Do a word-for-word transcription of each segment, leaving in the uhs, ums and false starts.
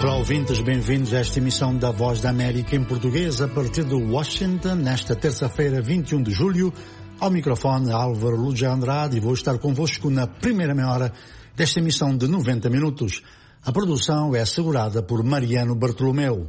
Olá, ouvintes, bem-vindos a esta emissão da Voz da América em português a partir de Washington, nesta terça-feira, vinte e um de julho. Ao microfone, Álvaro Lúcia Andrade, e vou estar convosco na primeira meia hora desta emissão de noventa minutos. A produção é assegurada por Mariano Bartolomeu.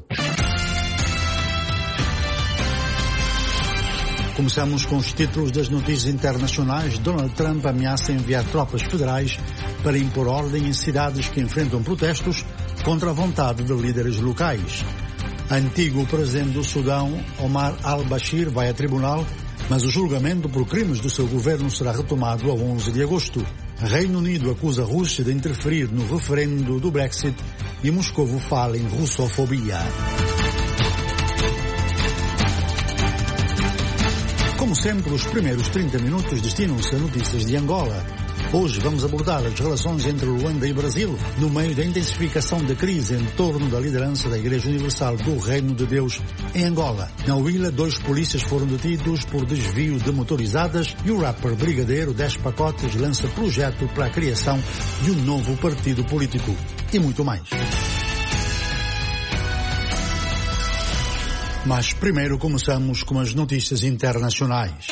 Começamos com os títulos das notícias internacionais. Donald Trump ameaça enviar tropas federais para impor ordem em cidades que enfrentam protestos contra a vontade de líderes locais. Antigo presidente do Sudão, Omar al-Bashir, vai a tribunal, mas o julgamento por crimes do seu governo será retomado a onze de agosto. Reino Unido acusa a Rússia de interferir no referendo do Brexit e Moscovo fala em russofobia. Como sempre, os primeiros trinta minutos destinam-se a notícias de Angola. Hoje vamos abordar as relações entre Luanda e Brasil, no meio da intensificação da crise em torno da liderança da Igreja Universal do Reino de Deus em Angola. Na Huila, dois polícias foram detidos por desvio de motorizadas e o rapper Brigadeiro, dez pacotes, lança projeto para a criação de um novo partido político. E muito mais. Mas primeiro começamos com as notícias internacionais.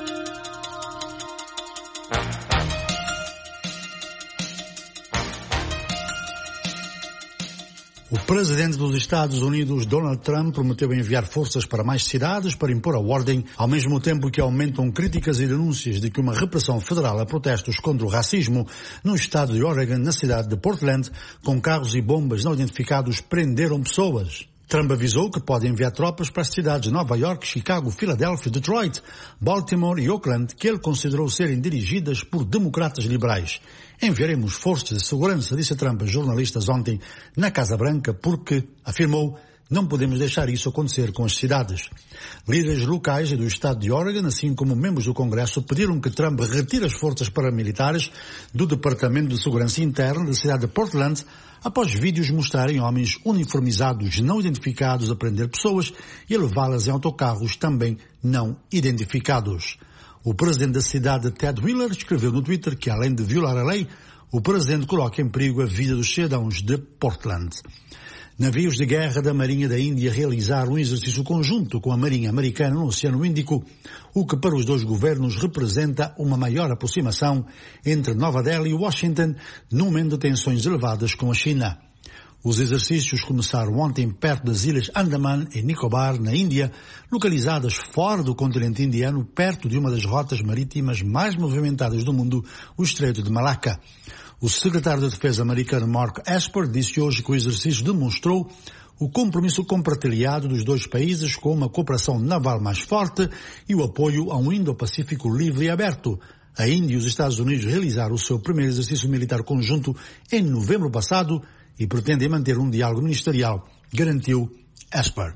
O presidente dos Estados Unidos, Donald Trump, prometeu enviar forças para mais cidades para impor a ordem, ao mesmo tempo que aumentam críticas e denúncias de que uma repressão federal a protestos contra o racismo no estado de Oregon, na cidade de Portland, com carros e bombas não identificados, prenderam pessoas. Trump avisou que pode enviar tropas para as cidades de Nova York, Chicago, Filadélfia, Detroit, Baltimore e Oakland, que ele considerou serem dirigidas por democratas liberais. Enviaremos forças de segurança, disse Trump a jornalistas ontem na Casa Branca, porque, afirmou, não podemos deixar isso acontecer com as cidades. Líderes locais e do estado de Oregon, assim como membros do Congresso, pediram que Trump retire as forças paramilitares do Departamento de Segurança Interna da cidade de Portland, após vídeos mostrarem homens uniformizados não identificados a prender pessoas e levá-las em autocarros também não identificados. O presidente da cidade, Ted Wheeler, escreveu no Twitter que, além de violar a lei, o presidente coloca em perigo a vida dos cidadãos de Portland. Navios de guerra da Marinha da Índia realizaram um exercício conjunto com a Marinha Americana no Oceano Índico, o que para os dois governos representa uma maior aproximação entre Nova Delhi e Washington, num momento de tensões elevadas com a China. Os exercícios começaram ontem perto das ilhas Andaman e Nicobar, na Índia, localizadas fora do continente indiano, perto de uma das rotas marítimas mais movimentadas do mundo, o Estreito de Malacca. O secretário de Defesa americano Mark Esper disse hoje que o exercício demonstrou o compromisso compartilhado dos dois países com uma cooperação naval mais forte e o apoio a um Indo-Pacífico livre e aberto. A Índia e os Estados Unidos realizaram o seu primeiro exercício militar conjunto em novembro passado e pretendem manter um diálogo ministerial, garantiu Esper.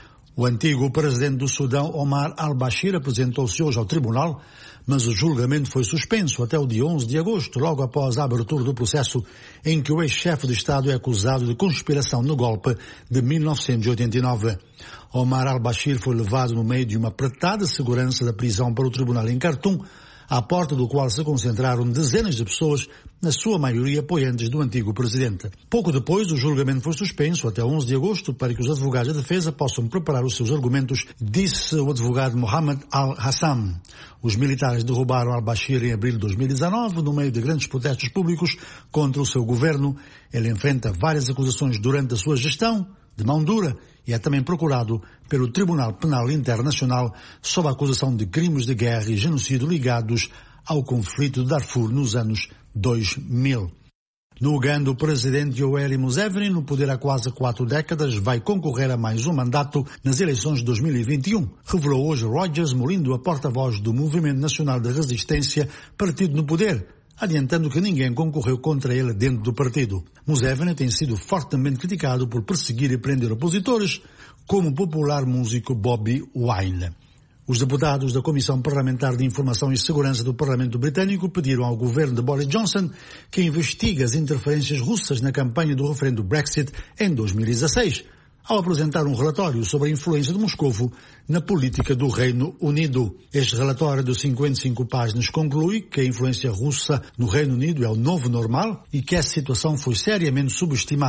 O antigo presidente do Sudão, Omar al-Bashir, apresentou-se hoje ao tribunal, mas o julgamento foi suspenso até o dia onze de agosto, logo após a abertura do processo em que o ex-chefe de Estado é acusado de conspiração no golpe de mil novecentos e oitenta e nove. Omar al-Bashir foi levado no meio de uma apertada segurança da prisão para o tribunal em Khartoum, à porta do qual se concentraram dezenas de pessoas, na sua maioria apoiantes do antigo presidente. Pouco depois, o julgamento foi suspenso até onze de agosto para que os advogados de defesa possam preparar os seus argumentos, disse o advogado Mohammed al-Hassam. Os militares derrubaram al-Bashir em abril de dois mil e dezanove, no meio de grandes protestos públicos contra o seu governo. Ele enfrenta várias acusações durante a sua gestão, de mão dura, e é também procurado pelo Tribunal Penal Internacional sob a acusação de crimes de guerra e genocídio ligados ao conflito de Darfur nos anos dois mil. No Uganda, o presidente Yoweri Museveni, no poder há quase quatro décadas, vai concorrer a mais um mandato nas eleições de dois mil e vinte e um, revelou hoje Rogers Molindo, a porta-voz do Movimento Nacional de Resistência, partido no poder, adiantando que ninguém concorreu contra ele dentro do partido. Museveni tem sido fortemente criticado por perseguir e prender opositores, como o popular músico Bobi Wine. Os deputados da Comissão Parlamentar de Informação e Segurança do Parlamento Britânico pediram ao governo de Boris Johnson que investigue as interferências russas na campanha do referendo Brexit em dois mil e dezasseis, ao apresentar um relatório sobre a influência de Moscovo na política do Reino Unido. Este relatório de cinquenta e cinco páginas conclui que a influência russa no Reino Unido é o novo normal e que essa situação foi seriamente subestimada.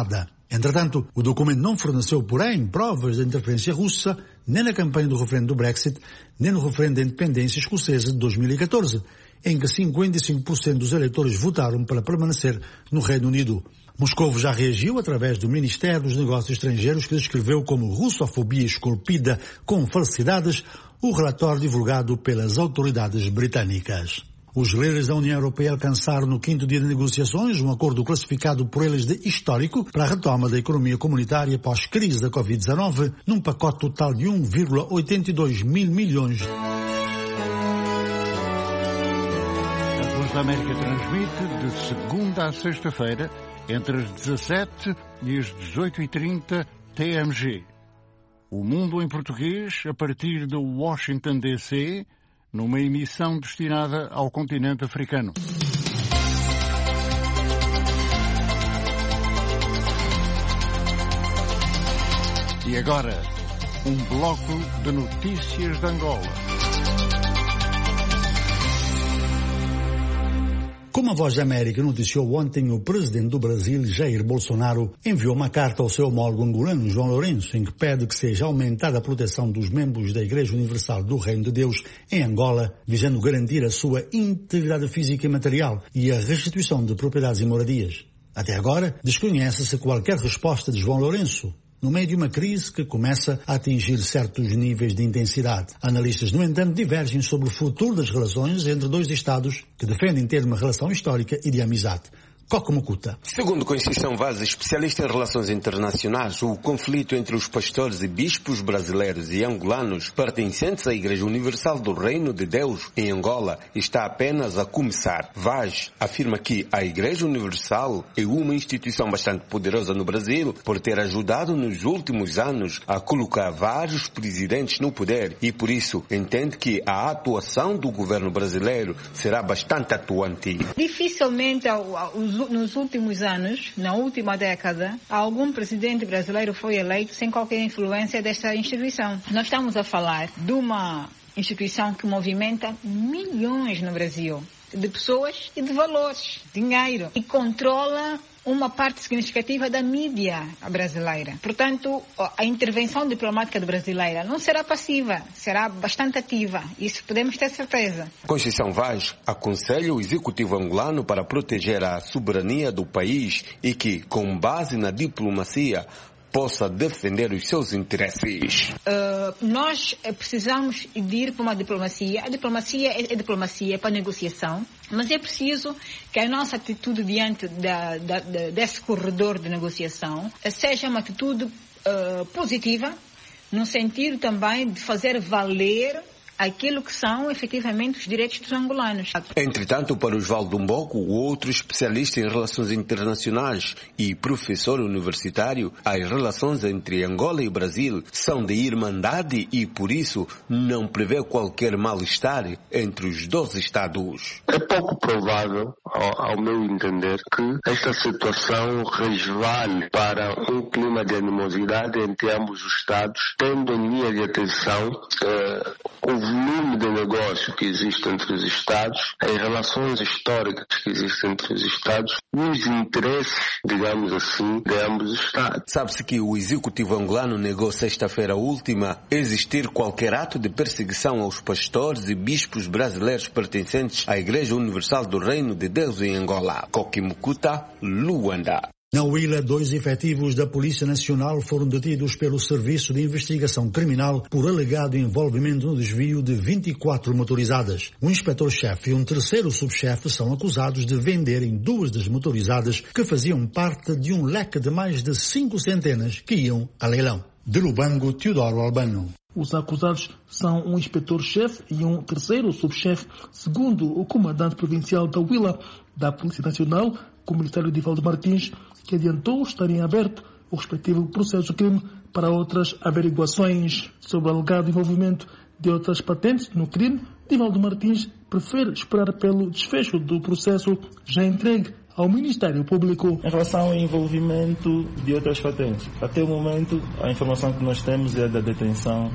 Entretanto, o documento não forneceu, porém, provas de interferência russa nem na campanha do referendo do Brexit, nem no referendo da independência escocesa de dois mil e catorze, em que cinquenta e cinco por cento dos eleitores votaram para permanecer no Reino Unido. Moscovo já reagiu através do Ministério dos Negócios Estrangeiros, que descreveu como russofobia esculpida com falsidades o relatório divulgado pelas autoridades britânicas. Os líderes da União Europeia alcançaram no quinto dia de negociações um acordo classificado por eles de histórico para a retoma da economia comunitária pós-crise da covid dezenove, num pacote total de um vírgula oitenta e dois mil milhões. A Voz da América transmite de segunda a sexta-feira, entre as dezassete e as dezoito e trinta T M G. O Mundo em Português, a partir de Washington, D C, numa emissão destinada ao continente africano. E agora, um bloco de notícias de Angola. Como a Voz da América noticiou ontem, o presidente do Brasil, Jair Bolsonaro, enviou uma carta ao seu homólogo angolano, João Lourenço, em que pede que seja aumentada a proteção dos membros da Igreja Universal do Reino de Deus em Angola, visando garantir a sua integridade física e material e a restituição de propriedades e moradias. Até agora, desconhece-se qualquer resposta de João Lourenço, no meio de uma crise que começa a atingir certos níveis de intensidade. Analistas, no entanto, divergem sobre o futuro das relações entre dois Estados que defendem ter uma relação histórica e de amizade. Coco Mucuta. Segundo Conceição Vaz, especialista em relações internacionais, o conflito entre os pastores e bispos brasileiros e angolanos pertencentes à Igreja Universal do Reino de Deus em Angola está apenas a começar. Vaz afirma que a Igreja Universal é uma instituição bastante poderosa no Brasil por ter ajudado nos últimos anos a colocar vários presidentes no poder e por isso entende que a atuação do governo brasileiro será bastante atuante. Dificilmente os nos últimos anos, na última década, algum presidente brasileiro foi eleito sem qualquer influência desta instituição. Nós estamos a falar de uma instituição que movimenta milhões no Brasil, de pessoas e de valores, dinheiro, e controla uma parte significativa da mídia brasileira. Portanto, a intervenção diplomática brasileira não será passiva, será bastante ativa. Isso podemos ter certeza. Conceição Vaz aconselha o executivo angolano para proteger a soberania do país e que, com base na diplomacia, possa defender os seus interesses. Uh, nós precisamos de ir para uma diplomacia. A diplomacia é, é diplomacia, é para negociação, mas é preciso que a nossa atitude diante da, da, da, desse corredor de negociação seja uma atitude uh, positiva, no sentido também de fazer valer aquilo que são efetivamente os direitos dos angolanos. Entretanto, para Osvaldo Mboco, outro especialista em relações internacionais e professor universitário, as relações entre Angola e Brasil são de irmandade e, por isso, não prevê qualquer mal-estar entre os dois Estados. É pouco provável, ao, ao meu entender, que esta situação resvale para um clima de animosidade entre ambos os Estados, tendo em linha de atenção eh, o volume de negócio que existe entre os Estados, as relações históricas que existem entre os Estados e os interesses, digamos assim, de ambos os Estados. Sabe-se que o executivo angolano negou sexta-feira última existir qualquer ato de perseguição aos pastores e bispos brasileiros pertencentes à Igreja Universal do Reino de Deus em Angola. Coco Mucuta, Luanda. Na Huila, dois efetivos da Polícia Nacional foram detidos pelo Serviço de Investigação Criminal por alegado envolvimento no desvio de vinte e quatro motorizadas. Um inspetor-chefe e um terceiro subchefe são acusados de venderem duas das motorizadas que faziam parte de um leque de mais de cinco centenas que iam a leilão. De Lubango, Teodoro Albano. Os acusados são um inspetor-chefe e um terceiro subchefe, segundo o comandante provincial da Huila, da Polícia Nacional, o comissário Divaldo Martins, que adiantou estar em aberto o respectivo processo de crime para outras averiguações. Sobre o alegado envolvimento de outras patentes no crime, Divaldo Martins prefere esperar pelo desfecho do processo já entregue ao Ministério Público. Em relação ao envolvimento de outras patentes, até o momento a informação que nós temos é da detenção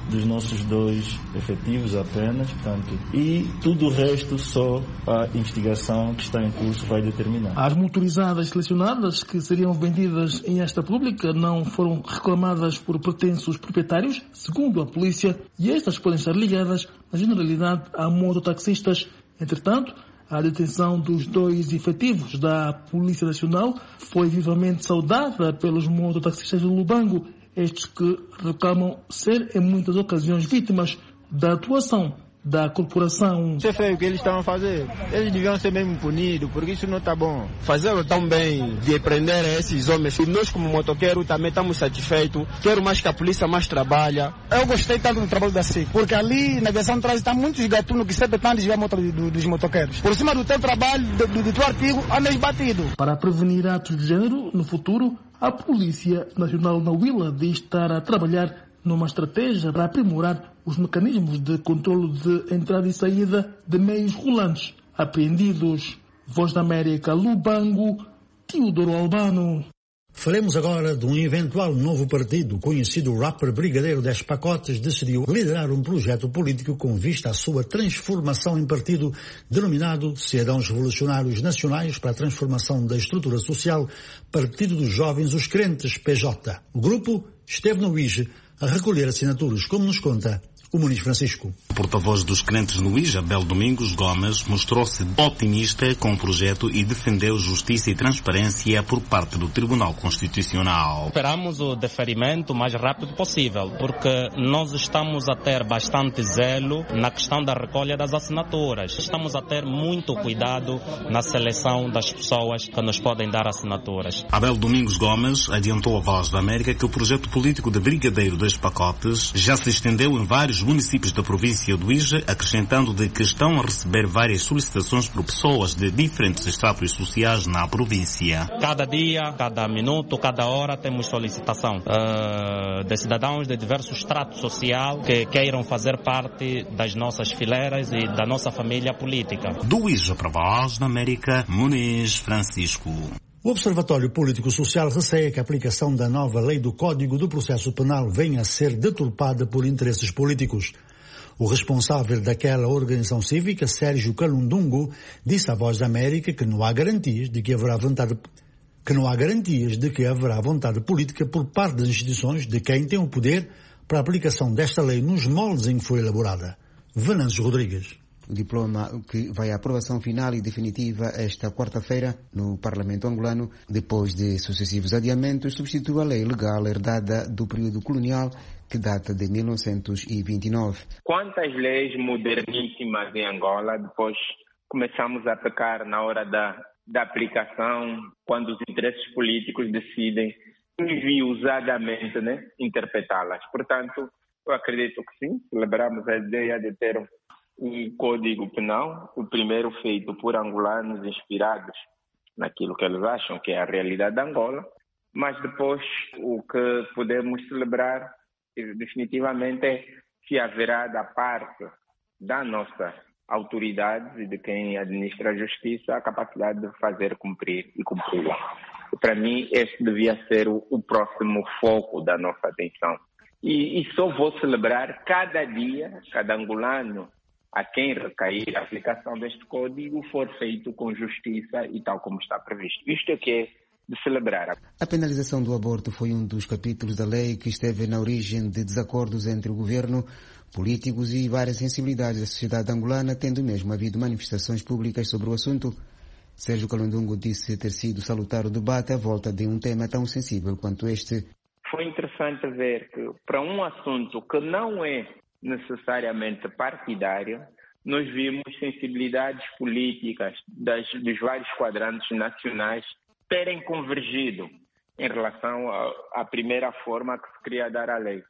dos nossos dois efetivos apenas, portanto, e tudo o resto só a investigação que está em curso vai determinar. As motorizadas selecionadas que seriam vendidas em esta pública não foram reclamadas por pretensos proprietários, segundo a polícia, e estas podem estar ligadas, na generalidade, a mototaxistas. Entretanto, a detenção dos dois efetivos da Polícia Nacional foi vivamente saudada pelos mototaxistas do Lubango, estes que reclamam ser, em muitas ocasiões, vítimas da atuação da corporação. Isso é feio o que eles estão a fazer. Eles deviam ser mesmo punidos, porque isso não está bom. Fazer tão bem de prender esses homens. E nós, como motoqueiros, também estamos satisfeitos. Quero mais que a polícia mais trabalhe. Eu gostei tanto do trabalho da S I C, porque ali na versão de trânsito há muitos gatunos que sempre estão a desviar a moto do, do, dos motoqueiros. Por cima do teu trabalho, do, do, do teu artigo, andas batido. Para prevenir atos de género, no futuro, a Polícia Nacional na Huila diz estar a trabalhar numa estratégia para aprimorar os mecanismos de controlo de entrada e saída de meios rolantes apreendidos. Voz da América, Lubango, Teodoro Albano. Falemos agora de um eventual novo partido. Conhecido rapper Brigadeiro dez Pacotes decidiu liderar um projeto político com vista à sua transformação em partido denominado Cidadãos Revolucionários Nacionais para a Transformação da Estrutura Social, Partido dos Jovens Os Crentes, P J. O grupo esteve no I J E a recolher assinaturas, como nos conta o Muniz Francisco. O porta-voz dos crentes no I J E, Abel Domingos Gomes, mostrou-se otimista com o projeto e defendeu justiça e transparência por parte do Tribunal Constitucional. Esperamos o deferimento o mais rápido possível, porque nós estamos a ter bastante zelo na questão da recolha das assinaturas. Estamos a ter muito cuidado na seleção das pessoas que nos podem dar assinaturas. Abel Domingos Gomes adiantou à Voz da América que o projeto político de Brigadeiro dos Pacotes já se estendeu em vários municípios da província do I J E, acrescentando de que estão a receber várias solicitações por pessoas de diferentes estratos sociais na província. Cada dia, cada minuto, cada hora temos solicitação uh, de cidadãos de diversos estratos sociais que queiram fazer parte das nossas fileiras e da nossa família política. Do I J E para a Voz da América, Muniz Francisco. O Observatório Político-Social receia que a aplicação da nova lei do Código do Processo Penal venha a ser deturpada por interesses políticos. O responsável daquela organização cívica, Sérgio Calundungo, disse à Voz da América que não há garantias de que haverá vontade, que não há garantias de que haverá vontade política por parte das instituições de quem tem o poder para a aplicação desta lei nos moldes em que foi elaborada. Venâncio Rodrigues. O diploma que vai à aprovação final e definitiva esta quarta-feira no Parlamento angolano, depois de sucessivos adiamentos, substitui a lei legal herdada do período colonial que data de mil novecentos e vinte e nove. Quantas leis moderníssimas em Angola depois começamos a pecar na hora da, da aplicação, quando os interesses políticos decidem enviosadamente, né, interpretá-las. Portanto, eu acredito que sim, celebramos a ideia de ter um um código penal, o primeiro feito por angolanos inspirados naquilo que eles acham que é a realidade da Angola, mas depois o que podemos celebrar definitivamente é se haverá da parte da nossa autoridade e de quem administra a justiça a capacidade de fazer cumprir e cumpri-la. Para mim, este devia ser o, o próximo foco da nossa atenção. E, e só vou celebrar cada dia, cada angolano a quem recair a aplicação deste código for feito com justiça e tal como está previsto. Isto é que é de celebrar. A penalização do aborto foi um dos capítulos da lei que esteve na origem de desacordos entre o governo, políticos e várias sensibilidades da sociedade angolana, tendo mesmo havido manifestações públicas sobre o assunto. Sérgio Calundungo disse ter sido salutar o debate à volta de um tema tão sensível quanto este. Foi interessante ver que para um assunto que não é necessariamente partidário, nós vimos sensibilidades políticas das, dos vários quadrantes nacionais terem convergido em relação à primeira forma que se queria dar à lei.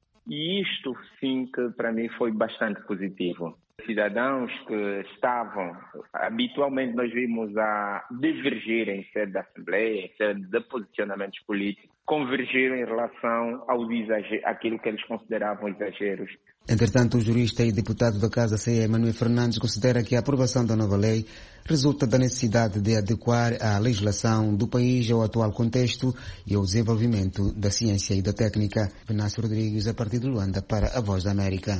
E isto, sim, que para mim foi bastante positivo. Cidadãos que estavam, habitualmente nós vimos a divergir em sede da Assembleia, em sede de posicionamentos políticos, convergiram em relação aos exageros, aquilo que eles consideravam exageros Entretanto, o jurista e deputado da Casa C E, Manuel Fernandes, considera que a aprovação da nova lei resulta da necessidade de adequar a legislação do país ao atual contexto e ao desenvolvimento da ciência e da técnica. Venâncio Rodrigues, a partir de Luanda, para a Voz da América.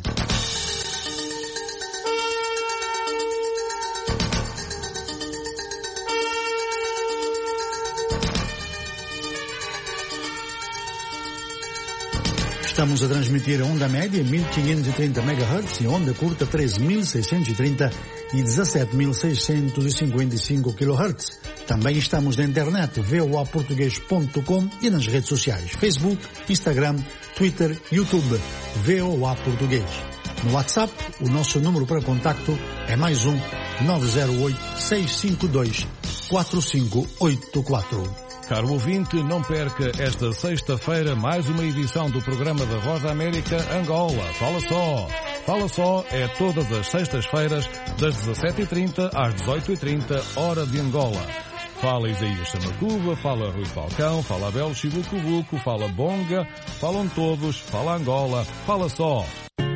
Estamos a transmitir a onda média mil quinhentos e trinta megahertz e onda curta treze mil seiscentos e trinta e dezassete mil seiscentos e cinquenta e cinco kilohertz. Também estamos na internet v o a português ponto com e nas redes sociais Facebook, Instagram, Twitter, YouTube, V O A Português. No WhatsApp, o nosso número para contacto é mais um nove zero oito, seis cinco dois, quatro cinco oito quatro. Caro ouvinte, não perca esta sexta-feira mais uma edição do programa da Voz da América Angola. Fala só! Fala só é todas as sextas-feiras das dezassete e trinta às dezoito e trinta, hora de Angola. Fala Isaías Chamacuba, fala Rui Falcão, fala Abel Chibucubuco, fala Bonga, falam todos, fala Angola. Fala só!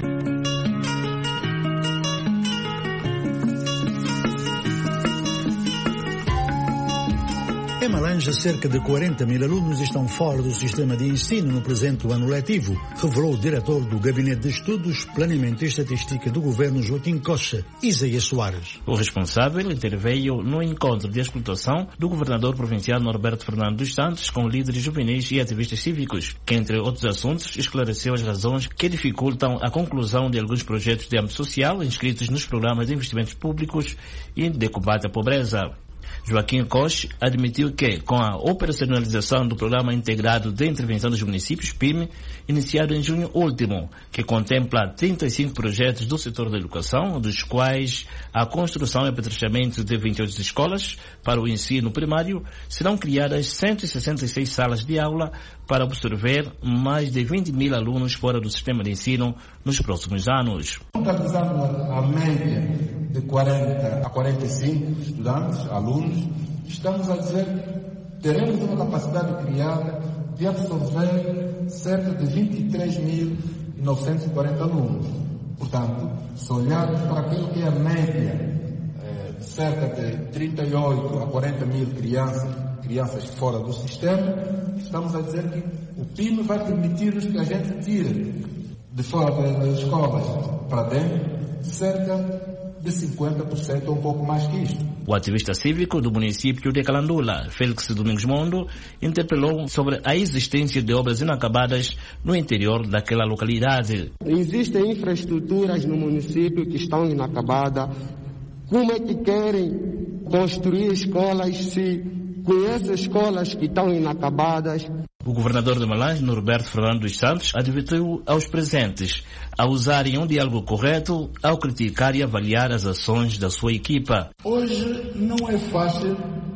Em Malanja, cerca de quarenta mil alunos estão fora do sistema de ensino no presente ano letivo, revelou o diretor do Gabinete de Estudos, Planeamento e Estatística do Governo, Joaquim Costa, Isaías Soares. O responsável interveio no encontro de explotação do governador provincial Norberto Fernando dos Santos com líderes juvenis e ativistas cívicos, que, entre outros assuntos, esclareceu as razões que dificultam a conclusão de alguns projetos de âmbito social inscritos nos programas de investimentos públicos e de combate à pobreza. Joaquim Costa admitiu que, com a operacionalização do Programa Integrado de Intervenção dos Municípios, P I M, iniciado em junho último, que contempla trinta e cinco projetos do setor da educação, dos quais a construção e apetrechamento de vinte e oito escolas para o ensino primário, serão criadas cento e sessenta e seis salas de aula para absorver mais de vinte mil alunos fora do sistema de ensino nos próximos anos. Totalizando a média de quarenta a quarenta e cinco estudantes, alunos, estamos a dizer que teremos uma capacidade criada de absorver cerca de vinte e três mil novecentos e quarenta alunos. Portanto, se olharmos para aquilo que é a média, eh, de cerca de trinta e oito a quarenta mil crianças, crianças fora do sistema, estamos a dizer que o P I M vai permitir-nos que a gente tire de fora das escolas para dentro cerca de cinquenta por cento ou um pouco mais que isto. O ativista cívico do município de Calandula, Félix Domingos Mondo, interpelou sobre a existência de obras inacabadas no interior daquela localidade. Existem infraestruturas no município que estão inacabadas. Como é que querem construir escolas se conhecem escolas que estão inacabadas? O governador de Malanja, Norberto Fernando dos Santos, advertiu aos presentes a usarem um diálogo correto ao criticar e avaliar as ações da sua equipa. Hoje não é fácil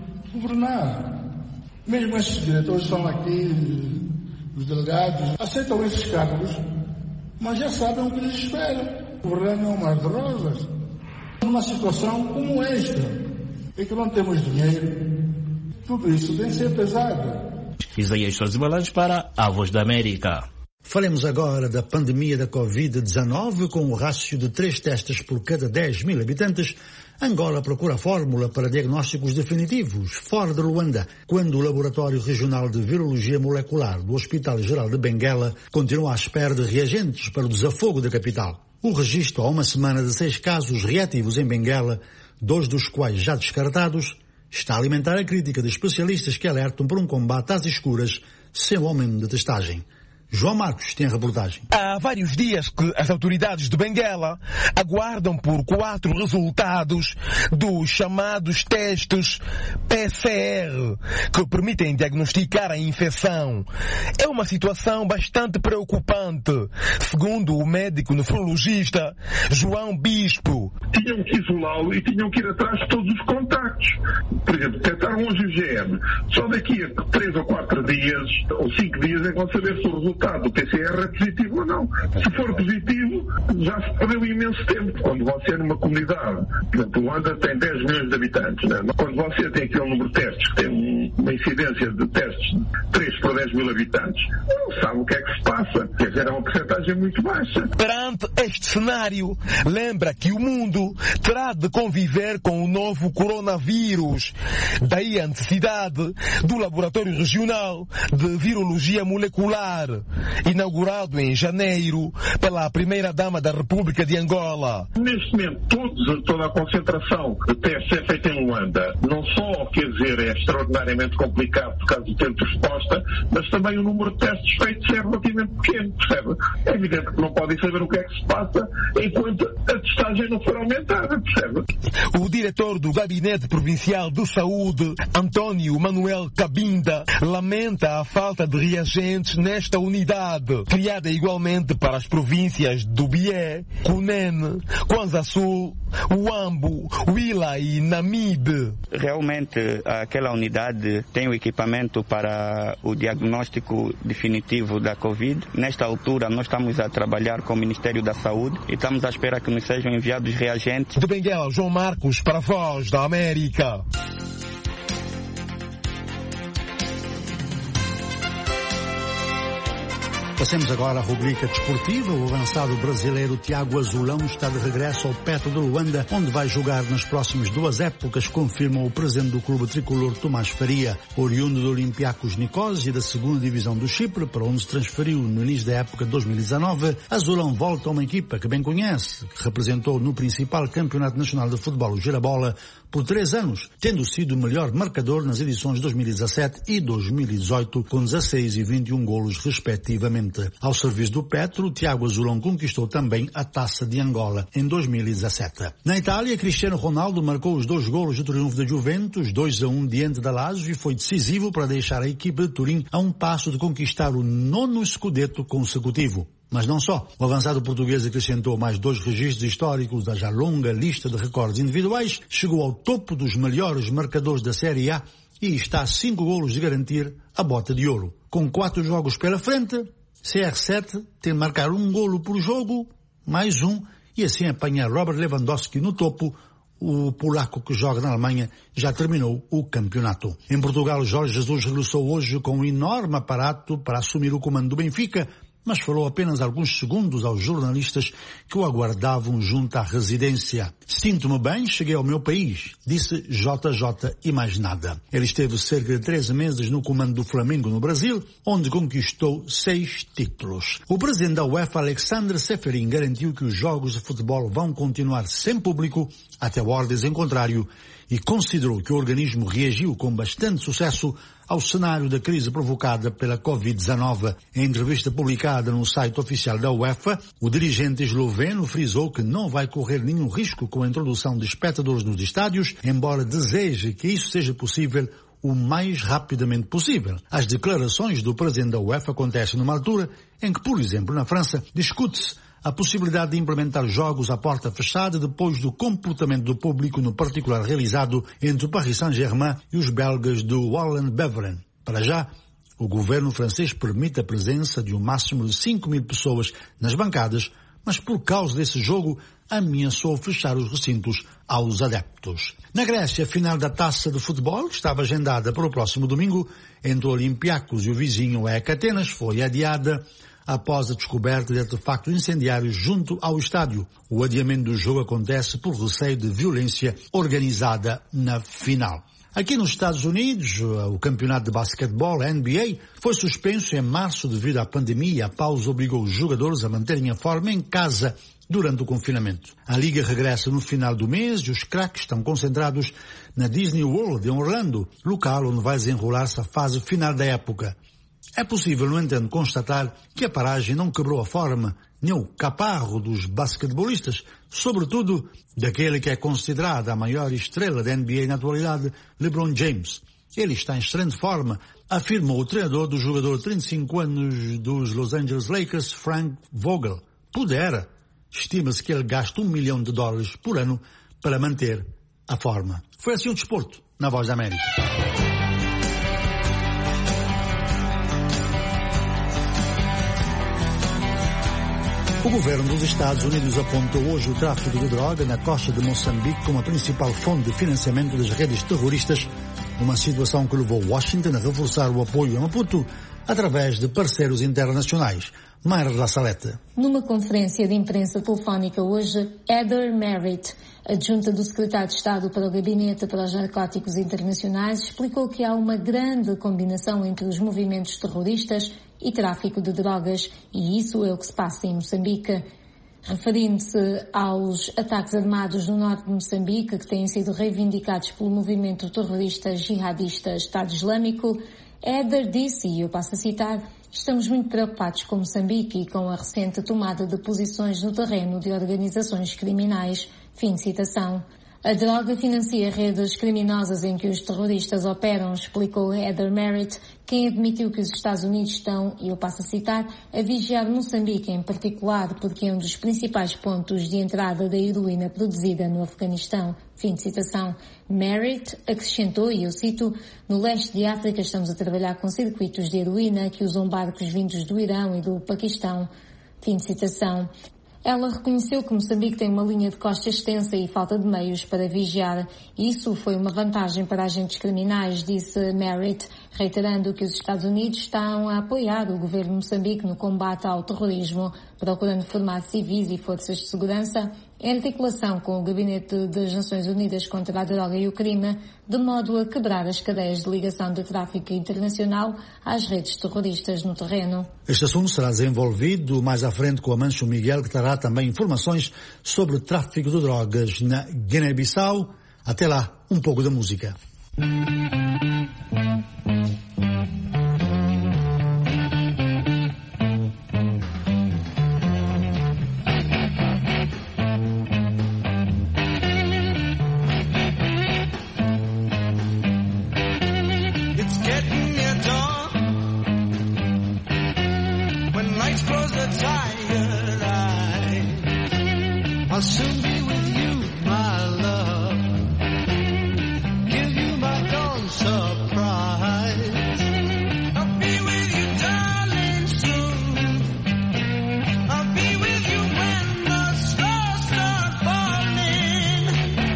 governar. Mesmo esses diretores estão aqui, os delegados, aceitam esses cargos, mas já sabem o que lhes espera. Governar não é um mar de rosas. Numa situação como esta, em que não temos dinheiro, tudo isso tem que ser pesado. Isaías Soares Balanços para a Voz da América. Falemos agora da pandemia da covid dezenove. Com o rácio de três testes por cada dez mil habitantes, Angola procura a fórmula para diagnósticos definitivos fora de Luanda, quando o Laboratório Regional de Virologia Molecular do Hospital Geral de Benguela continua à espera de reagentes para o desafogo da capital. O registro há uma semana de seis casos reativos em Benguela, dois dos quais já descartados, está a alimentar a crítica de especialistas que alertam por um combate às escuras sem o aumento de testagem. João Marcos tem a reportagem. Há vários dias que as autoridades de Benguela aguardam por quatro resultados dos chamados testes P C R, que permitem diagnosticar a infecção. É uma situação bastante preocupante, segundo o médico nefrologista João Bispo. Tinham que isolá-lo e tinham que ir atrás de todos os contactos. Por exemplo, detectaram hoje o G M. Só daqui a três ou quatro dias, ou cinco dias, é que vão saber se o resultado do P C R é positivo ou não. Se for positivo, já se perdeu imenso tempo. Quando você numa comunidade, por exemplo, Luanda tem dez milhões de habitantes, né? Quando você tem aquele número de testes, que tem uma incidência de testes de três por dez mil habitantes, não sabe o que é que se passa. Quer dizer, é uma porcentagem muito baixa. Perante Este cenário lembra que o mundo terá de conviver com o novo coronavírus. Daí a necessidade do Laboratório Regional de Virologia Molecular, inaugurado em janeiro pela primeira-dama da República de Angola. Neste momento, todos, toda a concentração de testes é feita em Luanda. Não só, quer dizer, é extraordinariamente complicado por causa do tempo de resposta, mas também o número de testes feitos é relativamente pequeno, percebe? É evidente que não podem saber o que é que se passa enquanto a testagem não for aumentada, percebe? O diretor do Gabinete Provincial de Saúde, António Manuel Cabinda, lamenta a falta de reagentes nesta unidade, criada igualmente para as províncias do Bié, Cunene, Kwanza Sul, Huambo, Huila e Namibe. Realmente, aquela unidade tem o equipamento para o diagnóstico definitivo da Covid. Nesta altura, nós estamos a trabalhar com o Ministério da Saúde e estamos à espera que nos sejam enviados reagentes. De Benguela, João Marcos, para a Voz da América. Passemos agora à rubrica desportiva. O avançado brasileiro Thiago Azulão está de regresso ao Petro de Luanda, onde vai jogar nas próximas duas épocas, confirma o presidente do clube tricolor Tomás Faria. Oriundo do Olympiacos Nicosia da segunda divisão do Chipre, para onde se transferiu no início da época de dois mil e dezanove, Azulão volta a uma equipa que bem conhece, que representou no principal campeonato nacional de futebol, o Girabola, por três anos, tendo sido o melhor marcador nas edições de dois mil e dezassete e dois mil e dezoito, com dezasseis e vinte e um golos respectivamente. Ao serviço do Petro, Thiago Azulão conquistou também a Taça de Angola em dois mil e dezassete. Na Itália, Cristiano Ronaldo marcou os dois golos do triunfo da Juventus, dois a um diante da Lazio, e foi decisivo para deixar a equipe de Turim a um passo de conquistar o nono scudetto consecutivo. Mas não só. O avançado português acrescentou mais dois registros históricos da já longa lista de recordes individuais, chegou ao topo dos melhores marcadores da Série A e está a cinco golos de garantir a bota de ouro. Com quatro jogos pela frente, C R sete tem de marcar um golo por jogo, mais um, e assim apanhar Robert Lewandowski no topo. O polaco que joga na Alemanha já terminou o campeonato. Em Portugal, Jorge Jesus regressou hoje com um enorme aparato para assumir o comando do Benfica, mas falou apenas alguns segundos aos jornalistas que o aguardavam junto à residência. Sinto-me bem, cheguei ao meu país, disse J J e mais nada. Ele esteve cerca de treze meses no comando do Flamengo no Brasil, onde conquistou seis títulos. O presidente da UEFA, Alexander Seferin, garantiu que os jogos de futebol vão continuar sem público até ordens em contrário e considerou que o organismo reagiu com bastante sucesso ao cenário da crise provocada pela covid dezenove. Em entrevista publicada no site oficial da UEFA, o dirigente esloveno frisou que não vai correr nenhum risco com a introdução de espectadores nos estádios, embora deseje que isso seja possível o mais rapidamente possível. As declarações do presidente da UEFA acontecem numa altura em que, por exemplo, na França, discute-se a possibilidade de implementar jogos à porta fechada depois do comportamento do público, no particular realizado entre o Paris Saint-Germain e os belgas do Wallen-Beveren. Para já, o governo francês permite a presença de um máximo de cinco mil pessoas nas bancadas, mas por causa desse jogo ameaçou fechar os recintos aos adeptos. Na Grécia, a final da Taça de Futebol, que estava agendada para o próximo domingo entre o Olympiacos e o vizinho E C Atenas, foi adiada após a descoberta de artefactos incendiários junto ao estádio. O adiamento do jogo acontece por receio de violência organizada na final. Aqui nos Estados Unidos, o campeonato de basquetebol, a N B A, foi suspenso em março devido à pandemia. A pausa obrigou os jogadores a manterem a forma em casa durante o confinamento. A liga regressa no final do mês e os craques estão concentrados na Disney World, em Orlando, local onde vai desenrolar-se a fase final da época. É possível, no entanto, constatar que a paragem não quebrou a forma nem o caparro dos basquetebolistas, sobretudo daquele que é considerado a maior estrela da N B A na atualidade, LeBron James. Ele está em excelente forma, afirmou o treinador do jogador de trinta e cinco anos dos Los Angeles Lakers, Frank Vogel. Pudera. Estima-se que ele gasta um milhão de dólares por ano para manter a forma. Foi assim o desporto, na Voz da América. O governo dos Estados Unidos apontou hoje o tráfico de droga na costa de Moçambique como a principal fonte de financiamento das redes terroristas uma situação que levou Washington a reforçar o apoio a Maputo através de parceiros internacionais. Mayra La Salete. Numa conferência de imprensa telefónica hoje, Heather Merritt, adjunta do secretário de Estado para o Gabinete para os Narcóticos Internacionais, explicou que há uma grande combinação entre os movimentos terroristas e tráfico de drogas, e isso é o que se passa em Moçambique. Referindo-se aos ataques armados no norte de Moçambique, que têm sido reivindicados pelo movimento terrorista jihadista Estado Islâmico, Heather disse, e eu passo a citar: "Estamos muito preocupados com Moçambique e com a recente tomada de posições no terreno de organizações criminais." Fim de citação. A droga financia redes criminosas em que os terroristas operam, explicou Heather Merritt, quem admitiu que os Estados Unidos estão, e eu passo a citar, a vigiar Moçambique em particular porque é um dos principais pontos de entrada da heroína produzida no Afeganistão. Fim de citação. Merritt acrescentou, e eu cito: "No leste de África estamos a trabalhar com circuitos de heroína que usam barcos vindos do Irão e do Paquistão." Fim de citação. Ela reconheceu que Moçambique tem uma linha de costa extensa e falta de meios para vigiar. Isso foi uma vantagem para agentes criminais, disse Merritt, reiterando que os Estados Unidos estão a apoiar o governo de Moçambique no combate ao terrorismo, procurando formar civis e forças de segurança em articulação com o Gabinete das Nações Unidas contra a Droga e o Crime, de modo a quebrar as cadeias de ligação de tráfico internacional às redes terroristas no terreno. Este assunto será desenvolvido mais à frente com Amancio Miguel, que trará também informações sobre o tráfico de drogas na Guiné-Bissau. Até lá, um pouco da música. I'll soon be with you, my love. Give you my dawn surprise. I'll be with you, darling, soon. I'll be with you when the stars start falling.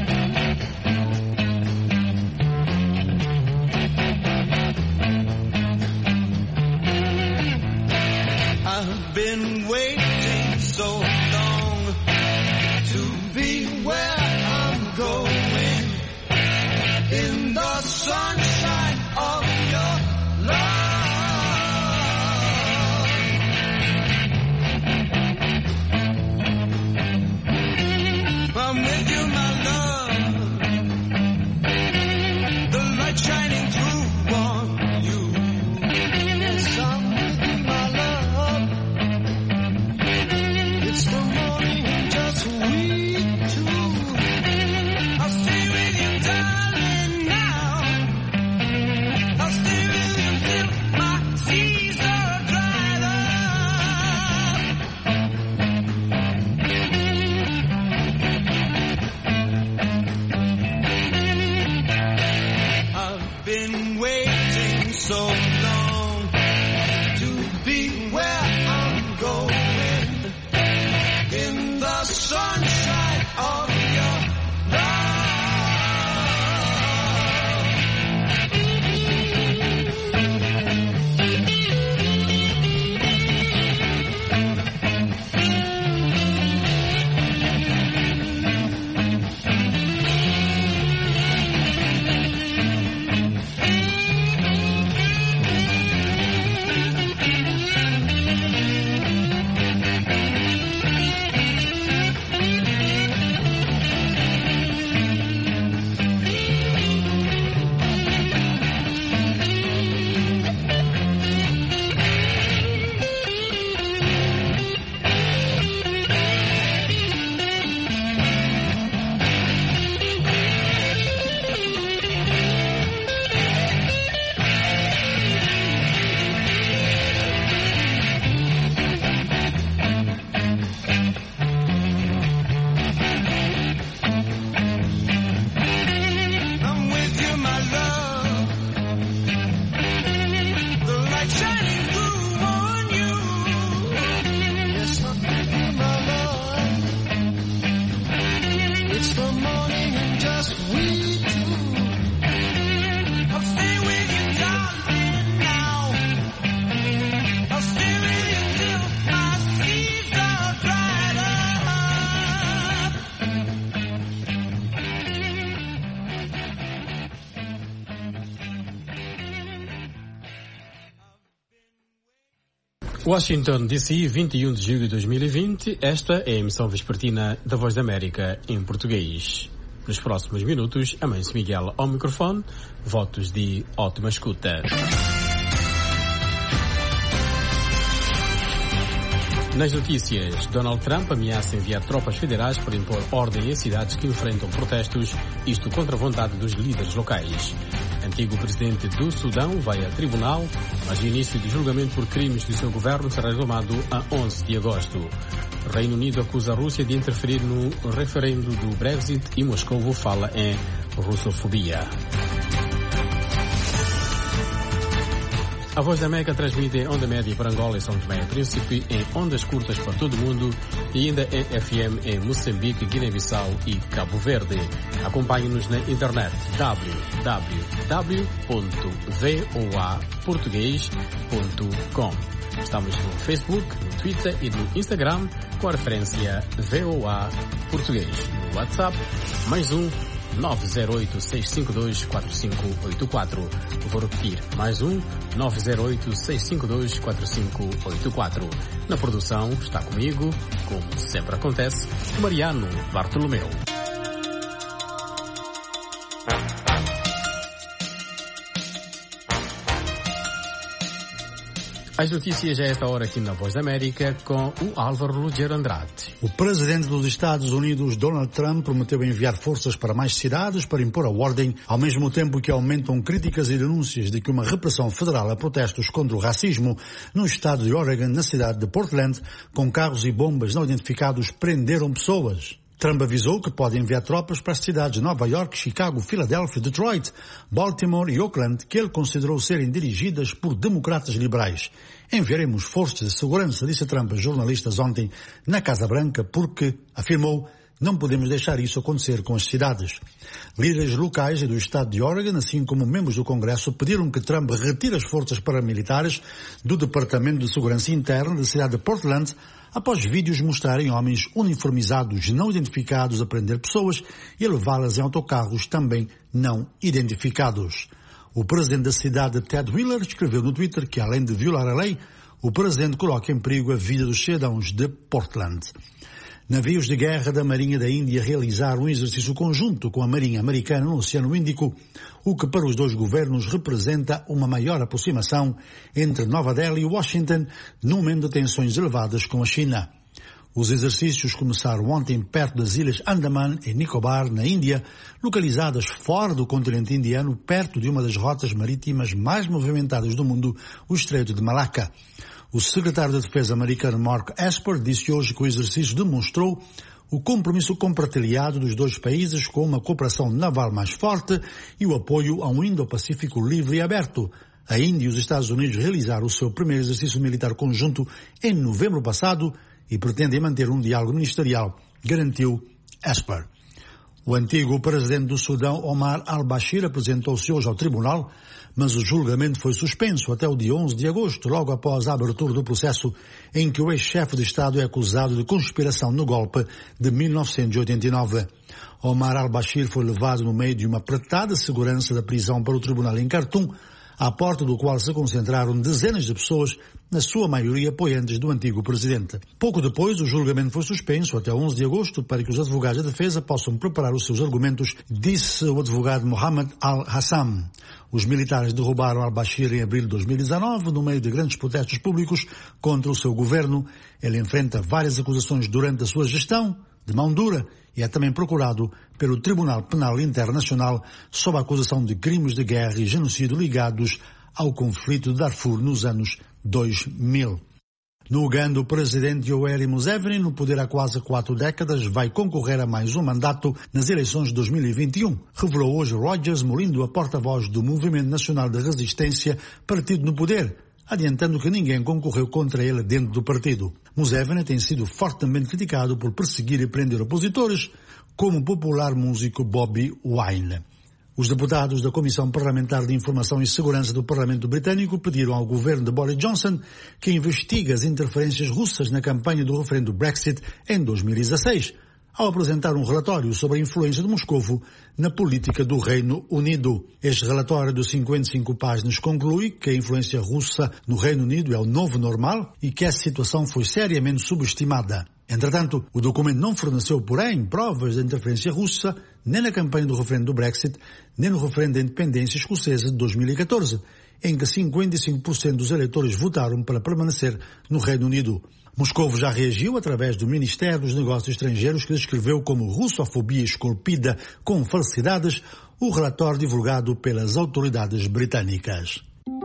I've been waiting so long to be where I'm going, in the sunshine of your love. I'm with you, my love, the light shining through on you. Yes, I'm with you, my love. It's the morning and just we. So long to be where I'm going, in the sunshine of your It's the morning and just we two. Washington, D C, vinte e um de julho de dois mil e vinte. Esta é a emissão vespertina da Voz da América em português. Nos próximos minutos, Amâncio Miguel ao microfone. Votos de ótima escuta. Nas notícias, Donald Trump ameaça enviar tropas federais para impor ordem em cidades que enfrentam protestos, isto contra a vontade dos líderes locais. Antigo presidente do Sudão vai a tribunal, mas o início do julgamento por crimes do seu governo será retomado a onze de agosto. Reino Unido acusa a Rússia de interferir no referendo do Brexit e Moscou fala em russofobia. A Voz da América transmite em onda média para Angola e São Tomé e Príncipe, em ondas curtas para todo o mundo e ainda em F M em Moçambique, Guiné-Bissau e Cabo Verde. Acompanhe-nos na internet w w w ponto voa português ponto com. Estamos no Facebook, no Twitter e no Instagram com a referência V O A Português. No WhatsApp, mais um nove zero oito, seis cinco dois, quatro cinco oito quatro. Vou repetir, mais um nove zero oito, seis cinco dois, quatro cinco oito quatro. Na produção está comigo, como sempre acontece, Mariano Bartolomeu. As notícias a esta hora aqui na Voz da América com o Álvaro Lugero Andrade. O presidente dos Estados Unidos, Donald Trump, prometeu enviar forças para mais cidades para impor a ordem, ao mesmo tempo que aumentam críticas e denúncias de que uma repressão federal a protestos contra o racismo no estado de Oregon, na cidade de Portland, com carros e bombas não identificados, prenderam pessoas. Trump avisou que pode enviar tropas para as cidades de Nova York, Chicago, Filadélfia, Detroit, Baltimore e Oakland, que ele considerou serem dirigidas por democratas liberais. Enviaremos forças de segurança, disse Trump a jornalistas ontem na Casa Branca, porque, afirmou, não podemos deixar isso acontecer com as cidades. Líderes locais e do estado de Oregon, assim como membros do Congresso, pediram que Trump retire as forças paramilitares do Departamento de Segurança Interna da cidade de Portland, após vídeos mostrarem homens uniformizados não identificados a prender pessoas e levá-las em autocarros também não identificados. O presidente da cidade, Ted Wheeler, escreveu no Twitter que, além de violar a lei, o presidente coloca em perigo a vida dos cidadãos de Portland. Navios de guerra da Marinha da Índia realizaram um exercício conjunto com a Marinha Americana no Oceano Índico, o que para os dois governos representa uma maior aproximação entre Nova Delhi e Washington, num momento de tensões elevadas com a China. Os exercícios começaram ontem perto das ilhas Andaman e Nicobar, na Índia, localizadas fora do continente indiano, perto de uma das rotas marítimas mais movimentadas do mundo, o Estreito de Malacca. O secretário de Defesa americano Mark Esper disse hoje que o exercício demonstrou o compromisso compartilhado dos dois países com uma cooperação naval mais forte e o apoio a um Indo-Pacífico livre e aberto. A Índia e os Estados Unidos realizaram o seu primeiro exercício militar conjunto em novembro passado e pretendem manter um diálogo ministerial, garantiu Esper. O antigo presidente do Sudão, Omar al-Bashir, apresentou-se hoje ao tribunal, mas o julgamento foi suspenso até o dia onze de agosto, logo após a abertura do processo em que o ex-chefe de Estado é acusado de conspiração no golpe de mil novecentos e oitenta e nove. Omar al-Bashir foi levado no meio de uma apertada segurança da prisão para o tribunal em Khartoum, à porta do qual se concentraram dezenas de pessoas, na sua maioria apoiantes do antigo presidente. Pouco depois, o julgamento foi suspenso até onze de agosto para que os advogados de defesa possam preparar os seus argumentos, disse o advogado Mohammed al-Hassam. Os militares derrubaram al-Bashir em abril de dois mil e dezanove, no meio de grandes protestos públicos contra o seu governo. Ele enfrenta várias acusações durante a sua gestão, de mão dura, e é também procurado pelo Tribunal Penal Internacional sob a acusação de crimes de guerra e genocídio ligados ao conflito de Darfur nos anos dois mil. No Uganda, o presidente Yoweri Museveni, no poder há quase quatro décadas, vai concorrer a mais um mandato nas eleições de dois mil e vinte e um, revelou hoje Rogers Molindo, a porta-voz do Movimento Nacional de Resistência, partido no poder, adiantando que ninguém concorreu contra ele dentro do partido. Museveni tem sido fortemente criticado por perseguir e prender opositores, como o popular músico Bobi Wine. Os deputados da Comissão Parlamentar de Informação e Segurança do Parlamento Britânico pediram ao governo de Boris Johnson que investigue as interferências russas na campanha do referendo Brexit em dois mil e dezasseis. ao apresentar um relatório sobre a influência de Moscovo na política do Reino Unido. Este relatório de cinquenta e cinco páginas conclui que a influência russa no Reino Unido é o novo normal e que essa situação foi seriamente subestimada. Entretanto, o documento não forneceu, porém, provas da interferência russa nem na campanha do referendo do Brexit, nem no referendo da independência escocesa de dois mil e catorze, em que cinquenta e cinco por cento dos eleitores votaram para permanecer no Reino Unido. Moscovo já reagiu através do Ministério dos Negócios Estrangeiros, que descreveu como russofobia esculpida com falsidades o relatório divulgado pelas autoridades britânicas.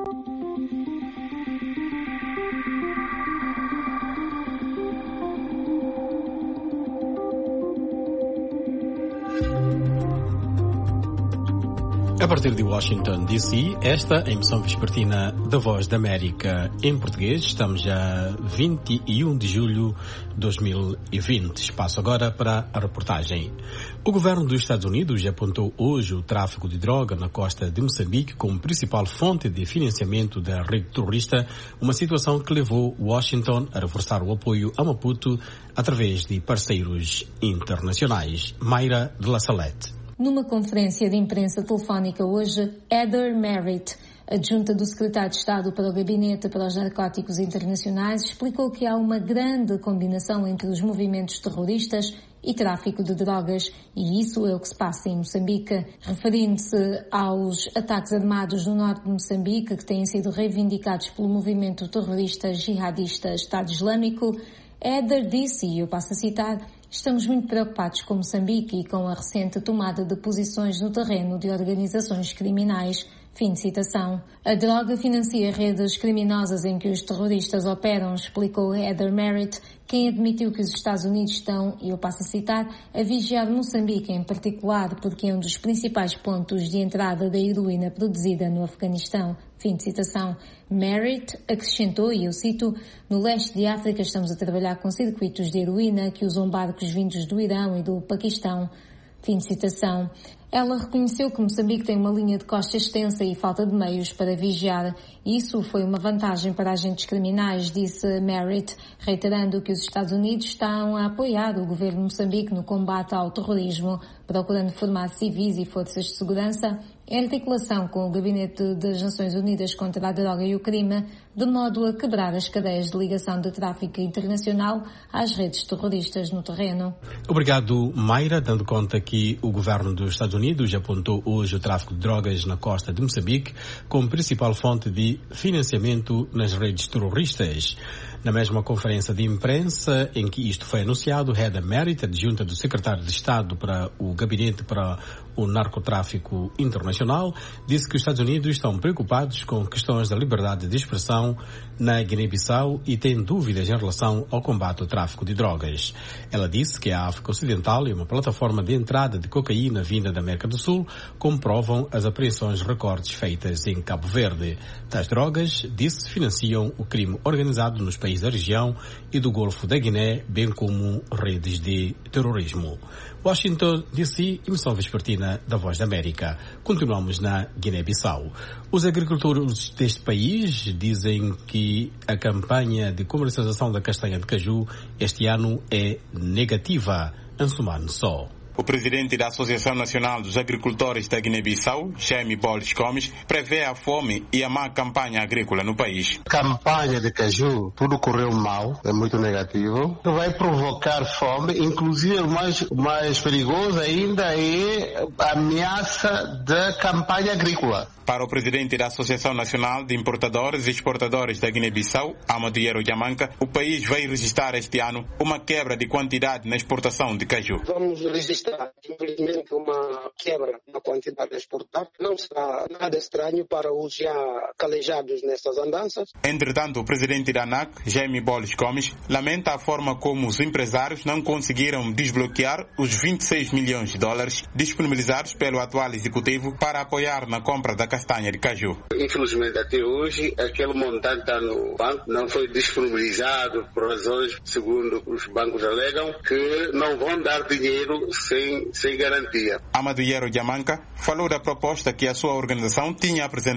A partir de Washington, D C, esta é a emissão vespertina da Voz da América em português. Estamos a vinte e um de julho de dois mil e vinte. Espaço agora para a reportagem. O governo dos Estados Unidos apontou hoje o tráfico de droga na costa de Moçambique como principal fonte de financiamento da rede terrorista, uma situação que levou Washington a reforçar o apoio a Maputo através de parceiros internacionais. Mayra de La Salette. Numa conferência de imprensa telefónica hoje, Heather Merritt, adjunta do secretário de Estado para o Gabinete para os Narcóticos Internacionais, explicou que há uma grande combinação entre os movimentos terroristas e tráfico de drogas, e isso é o que se passa em Moçambique. Referindo-se aos ataques armados no norte de Moçambique, que têm sido reivindicados pelo movimento terrorista jihadista Estado Islâmico, Heather disse, e eu passo a citar: "Estamos muito preocupados com Moçambique e com a recente tomada de posições no terreno de organizações criminais." Fim de citação. A droga financia redes criminosas em que os terroristas operam, explicou Heather Merritt, quem admitiu que os Estados Unidos estão, e eu passo a citar, a vigiar Moçambique em particular porque é um dos principais pontos de entrada da heroína produzida no Afeganistão. Fim de citação. Merritt acrescentou, e eu cito: "No leste de África estamos a trabalhar com circuitos de heroína que usam barcos vindos do Irão e do Paquistão." Fim de citação. Ela reconheceu que Moçambique tem uma linha de costa extensa e falta de meios para vigiar. Isso foi uma vantagem para agentes criminais, disse Merritt, reiterando que os Estados Unidos estão a apoiar o governo de Moçambique no combate ao terrorismo, procurando formar civis e forças de segurança em articulação com o Gabinete das Nações Unidas contra a Droga e o Crime, de modo a quebrar as cadeias de ligação de tráfico internacional às redes terroristas no terreno. Obrigado, Mayra. Dando conta que o governo dos Estados Unidos apontou hoje o tráfico de drogas na costa de Moçambique como principal fonte de financiamento nas redes terroristas. Na mesma conferência de imprensa em que isto foi anunciado, Heather Merritt, adjunta do secretário de Estado para o Gabinete para o Narcotráfico Internacional, disse que os Estados Unidos estão preocupados com questões da liberdade de expressão na Guiné-Bissau e têm dúvidas em relação ao combate ao tráfico de drogas. Ela disse que a África Ocidental é uma plataforma de entrada de cocaína vinda da América do Sul, como provam as apreensões recordes feitas em Cabo Verde. Tais drogas, disse, financiam o crime organizado nos países da região e do Golfo da Guiné, bem como redes de terrorismo. Washington, D C, emissão vespertina da Voz da América. Continuamos na Guiné-Bissau. Os agricultores deste país dizem que a campanha de comercialização da castanha de caju este ano é negativa. Ansumano só. O presidente da Associação Nacional dos Agricultores da Guiné-Bissau, Jaime Boles Gomes, prevê a fome e a má campanha agrícola no país. Campanha de caju, tudo correu mal, é muito negativo. Vai provocar fome, inclusive o mais, mais perigoso ainda é a ameaça da campanha agrícola. Para o presidente da Associação Nacional de Importadores e Exportadores da Guiné-Bissau, Amadou Diamanca, o país vai registrar este ano uma quebra de quantidade na exportação de caju. Vamos registrar, infelizmente, uma quebra na quantidade a exportar. Não será nada estranho para os já calejados nessas andanças. Entretanto, o presidente da ANAC, Jaime Boles Gomes, lamenta a forma como os empresários não conseguiram desbloquear os vinte e seis milhões de dólares disponibilizados pelo atual executivo para apoiar na compra da castanha de caju. Infelizmente, até hoje, aquele montante está no banco, não foi disponibilizado por razões, segundo os bancos alegam, que não vão dar dinheiro sem, sem garantia. Amadou Diamanca falou da proposta que a sua organização tinha apresentado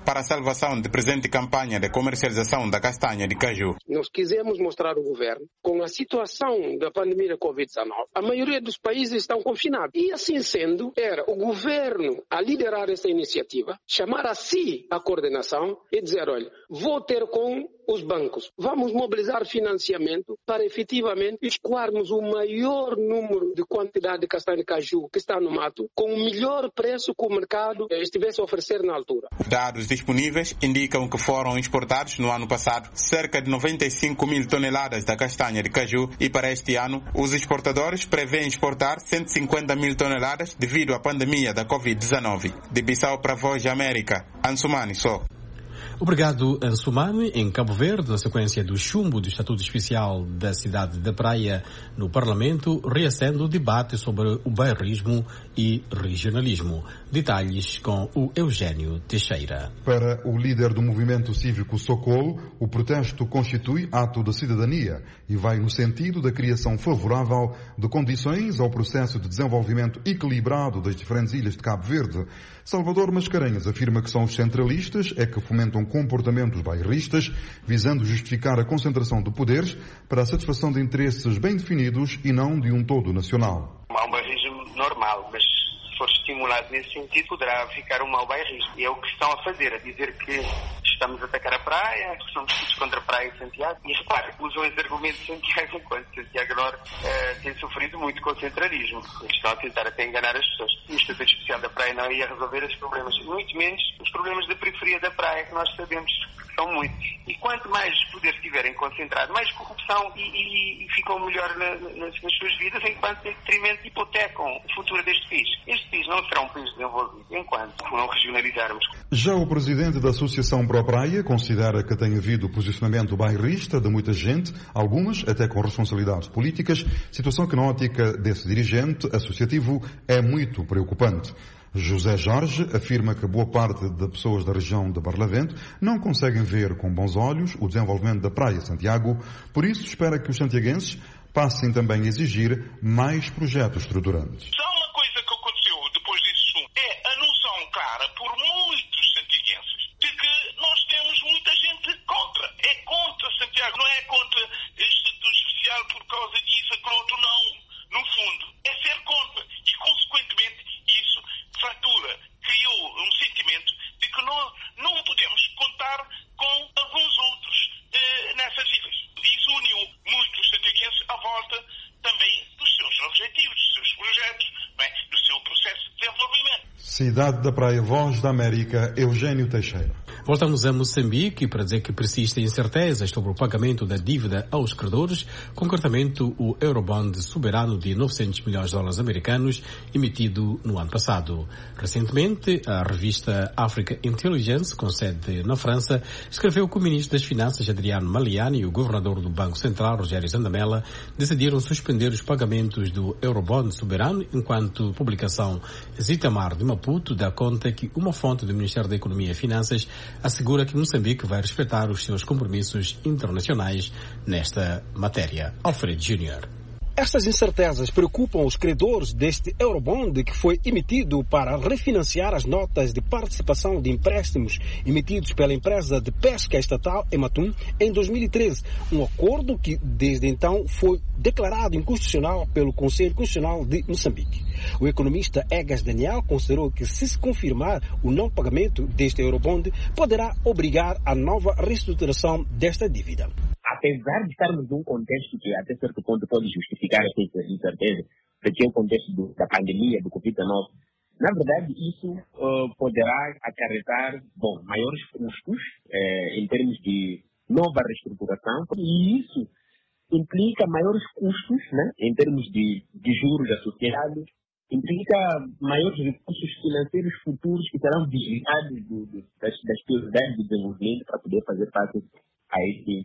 para a salvação da presente campanha de comercialização da castanha de caju. Nós quisemos mostrar ao governo, com a situação da pandemia da covid dezenove, a maioria dos países estão confinados. E assim sendo, era o governo a liderar essa iniciativa, chamar a si a coordenação e dizer, olha, vou ter com os bancos, vamos mobilizar financiamento para efetivamente escoarmos o maior número de quantidade de castanha de caju que está no mato, com o melhor preço que o mercado estivesse a oferecer na altura. Dados disponíveis indicam que foram exportados no ano passado cerca de noventa e cinco mil toneladas da castanha de caju e para este ano os exportadores prevêem exportar cento e cinquenta mil toneladas devido à pandemia da covid dezenove. De Bissau para a Voz da América, Ansumani só. Obrigado, Ansumani. Em Cabo Verde, na sequência do chumbo do Estatuto Especial da cidade da Praia no Parlamento, reacende o debate sobre o bairrismo e regionalismo. Detalhes com o Eugênio Teixeira. Para o líder do movimento cívico Socorro, o protesto constitui ato de cidadania e vai no sentido da criação favorável de condições ao processo de desenvolvimento equilibrado das diferentes ilhas de Cabo Verde. Salvador Mascarenhas afirma que são os centralistas é que fomentam comportamentos bairristas, visando justificar a concentração de poderes para a satisfação de interesses bem definidos e não de um todo nacional. Há um bairrismo normal, mas se for estimulado nesse sentido, poderá ficar um mau bairrismo. E é o que estão a fazer, a dizer que estamos a atacar a praia, que somos todos contra a praia de Santiago. E repare, usam esse argumento de Santiago, enquanto Santiago Norte uh, tem sofrido muito com o centralismo. Estão a tentar até enganar as pessoas. O Estatuto Especial da Praia não ia resolver os problemas, muito menos os problemas da periferia da praia, que nós sabemos que são muitos. E quanto mais poder estiverem concentrados, mais corrupção e, e, e ficam melhor na, nas, nas suas vidas, enquanto em detrimento hipotecam o futuro deste país. Este país não será um país desenvolvido enquanto não regionalizarmos. Já o presidente da Associação Pro Praia considera que tem havido posicionamento bairrista de muita gente, algumas até com responsabilidades políticas, situação que na ótica desse dirigente associativo é muito preocupante. José Jorge afirma que boa parte de pessoas da região de Barlavento não conseguem ver com bons olhos o desenvolvimento da Praia Santiago, por isso espera que os santiaguenses passem também a exigir mais projetos estruturantes. Só uma coisa que aconteceu depois desse assunto é a noção clara por muitos santiaguenses de que nós temos muita gente contra. É contra Santiago, não é contra este Estatuto Especial por causa disso, aquilo outro, não. No fundo, é ser contra e, consequentemente, isso fratura, criou um sentimento de que não, não podemos contar com alguns outros eh, nessas ilhas. Isso uniu muitos santiaguenses à volta também dos seus objetivos, dos seus projetos, não é? Do seu processo de desenvolvimento. Cidade da Praia, Voz da América, Eugênio Teixeira. Voltamos a Moçambique para dizer que persistem incertezas sobre o pagamento da dívida aos credores, concretamente o Eurobond soberano de novecentos milhões de dólares americanos emitido no ano passado. Recentemente, a revista Africa Intelligence, com sede na França, escreveu que o ministro das Finanças, Adriano Maliani, e o governador do Banco Central, Rogério Zandamela, decidiram suspender os pagamentos do Eurobond soberano, enquanto publicação Zitamar de Maputo dá conta que uma fonte do Ministério da Economia e Finanças assegura que Moçambique vai respeitar os seus compromissos internacionais nesta matéria. Alfred Júnior Estas incertezas preocupam os credores deste Eurobond que foi emitido para refinanciar as notas de participação de empréstimos emitidos pela empresa de pesca estatal Ematum em dois mil e treze, um acordo que desde então foi declarado inconstitucional pelo Conselho Constitucional de Moçambique. O economista Egas Daniel considerou que, se se confirmar o não pagamento deste Eurobond, poderá obrigar a nova reestruturação desta dívida. Apesar de estarmos num contexto que até certo ponto pode justificar essa incerteza, porque é o contexto do, da pandemia, do covid dezenove, na verdade isso uh, poderá acarretar, bom, maiores custos eh, em termos de nova reestruturação, e isso implica maiores custos, né, em termos de, de juros associados, implica maiores recursos financeiros futuros que serão desviados do, do, das, das prioridades de desenvolvimento para poder fazer face a esse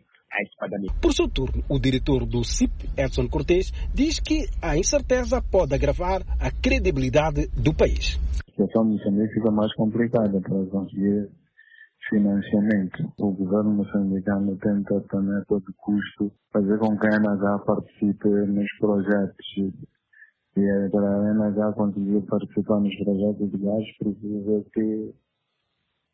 Por seu turno, o diretor do C I P, Edson Cortes, diz que a incerteza pode agravar a credibilidade do país. A situação de Moçambique fica mais complicada para conseguir financiamento. O governo moçambicano tenta também a todo custo fazer com que a N H participe nos projetos. E para a N H conseguir participar nos projetos de gás, precisa que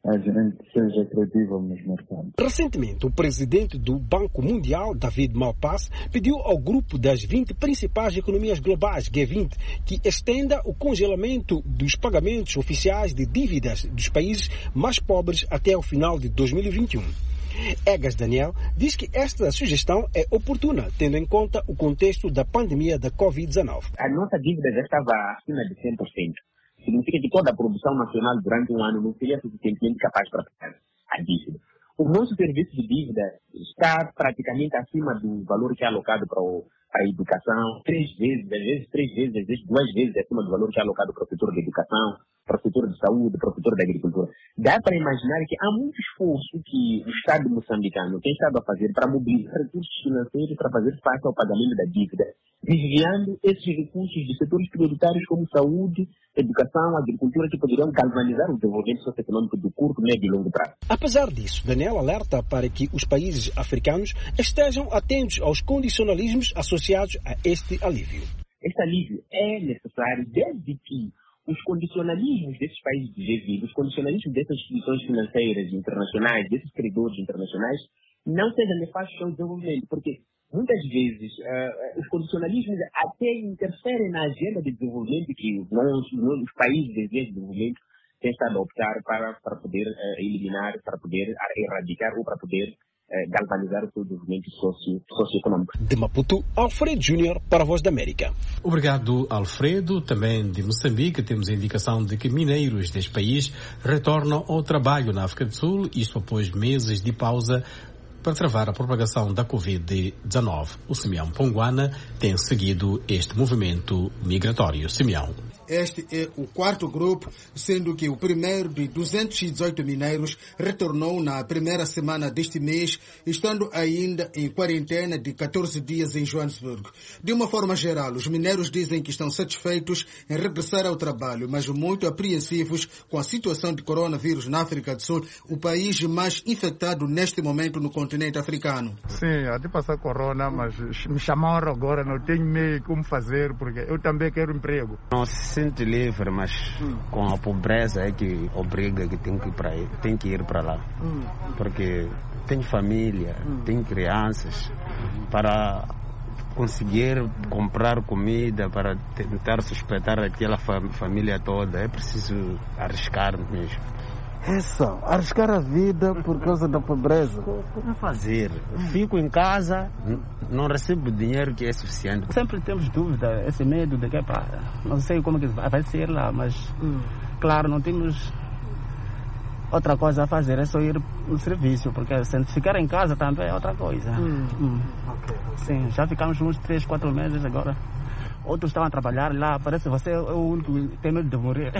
a gente seja credível nos mercados. Recentemente, o presidente do Banco Mundial, David Malpass, pediu ao grupo das vinte principais economias globais, G vinte, que estenda o congelamento dos pagamentos oficiais de dívidas dos países mais pobres até o final de dois mil e vinte e um. Egas Daniel diz que esta sugestão é oportuna, tendo em conta o contexto da pandemia da covid dezenove. A nossa dívida já estava acima de cem por cento. Significa que toda a produção nacional durante um ano não seria suficientemente capaz para pagar a dívida. O nosso serviço de dívida está praticamente acima do valor que é alocado para a educação, três vezes, às vezes três vezes, às vezes duas vezes acima do valor que é alocado para o setor da educação, para o setor de saúde, para o setor da agricultura. Dá para imaginar que há muito esforço que o Estado moçambicano tem estado a fazer para mobilizar recursos financeiros para fazer face ao pagamento da dívida, desviando esses recursos de setores prioritários como saúde, educação, agricultura, que poderiam galvanizar o desenvolvimento socioeconômico do curto, médio e longo prazo. Apesar disso, Daniel alerta para que os países africanos estejam atentos aos condicionalismos associados a este alívio. Este alívio é necessário desde que os condicionalismos desses países de G vinte, os condicionalismos dessas instituições financeiras internacionais, desses credores internacionais, não sejam nefastos ao desenvolvimento, porque muitas vezes uh, os condicionalismos até interferem na agenda de desenvolvimento que os, os, os países de desenvolvimento têm estado a optar para, para poder uh, eliminar, para poder erradicar ou para poder uh, galvanizar o seu desenvolvimento socio, socioeconômico. De Maputo, Alfredo Júnior para a Voz da América. Obrigado, Alfredo. Também de Moçambique temos a indicação de que mineiros deste país retornam ao trabalho na África do Sul, isto após meses de pausa para travar a propagação da covid dezenove. O Simeão Ponguana tem seguido este movimento migratório. Simeão. Este é o quarto grupo, sendo que o primeiro de duzentos e dezoito mineiros retornou na primeira semana deste mês, estando ainda em quarentena de catorze dias em Joanesburgo. De uma forma geral, os mineiros dizem que estão satisfeitos em regressar ao trabalho, mas muito apreensivos com a situação de coronavírus na África do Sul, o país mais infectado neste momento no continente africano. Sim, até passar corona, mas me chamaram agora, não tenho meio como fazer, porque eu também quero emprego. Não se sente livre, mas hum. com a pobreza é que obriga que tem que ir para aí, tem que ir para lá, hum. porque tem família, hum. tem crianças, para conseguir comprar comida, para tentar sustentar aquela família toda, é preciso arriscar mesmo. É só, arriscar a vida por causa da pobreza. Como fazer? Fico em casa, não recebo dinheiro que é suficiente. Sempre temos dúvida, esse medo de que pá, não sei como que vai ser lá, mas hum. claro, não temos outra coisa a fazer, é só ir no serviço, porque se ficar em casa também é outra coisa. Hum. Hum. Okay. Sim, já ficamos uns três, quatro meses agora. Outros estavam a trabalhar lá, parece que você é o único que tem medo de morrer.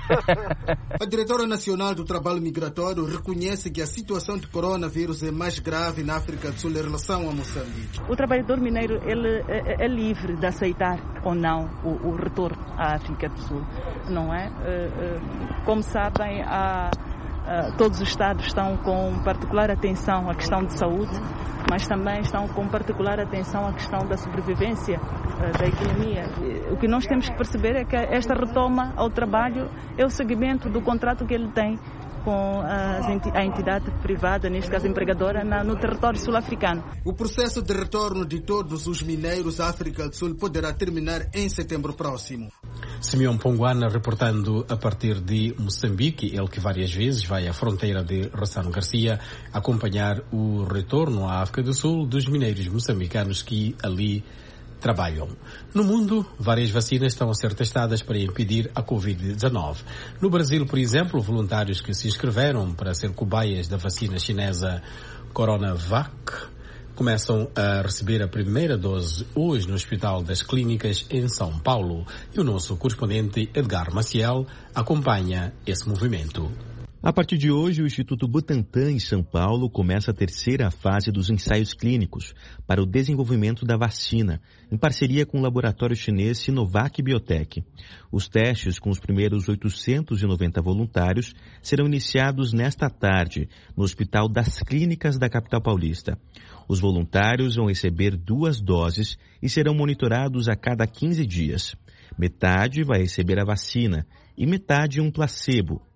A diretora nacional do trabalho migratório reconhece que a situação de coronavírus é mais grave na África do Sul em relação a Moçambique. O trabalhador mineiro ele é, é livre de aceitar ou não o, o retorno à África do Sul, não é? Como sabem, há, todos os Estados estão com particular atenção à questão de saúde, mas também estão com particular atenção à questão da sobrevivência da economia. O que nós temos que perceber é que esta retoma ao trabalho é o seguimento do contrato que ele tem com a entidade privada, neste caso empregadora, no território sul-africano. O processo de retorno de todos os mineiros à África do Sul poderá terminar em setembro próximo. Simeão Ponguana reportando a partir de Moçambique, ele que várias vezes vai à fronteira de Rossano Garcia acompanhar o retorno à África do Sul dos mineiros moçambicanos que ali trabalham. No mundo, várias vacinas estão a ser testadas para impedir a covid dezenove. No Brasil, por exemplo, voluntários que se inscreveram para ser cobaias da vacina chinesa Coronavac começam a receber a primeira dose hoje no Hospital das Clínicas em São Paulo. E o nosso correspondente Edgar Maciel acompanha esse movimento. A partir de hoje, o Instituto Butantan, em São Paulo, começa a terceira fase dos ensaios clínicos para o desenvolvimento da vacina, em parceria com o laboratório chinês Sinovac Biotech. Os testes com os primeiros oitocentos e noventa voluntários serão iniciados nesta tarde, no Hospital das Clínicas da capital paulista. Os voluntários vão receber duas doses e serão monitorados a cada quinze dias. Metade vai receber a vacina e metade um placebo,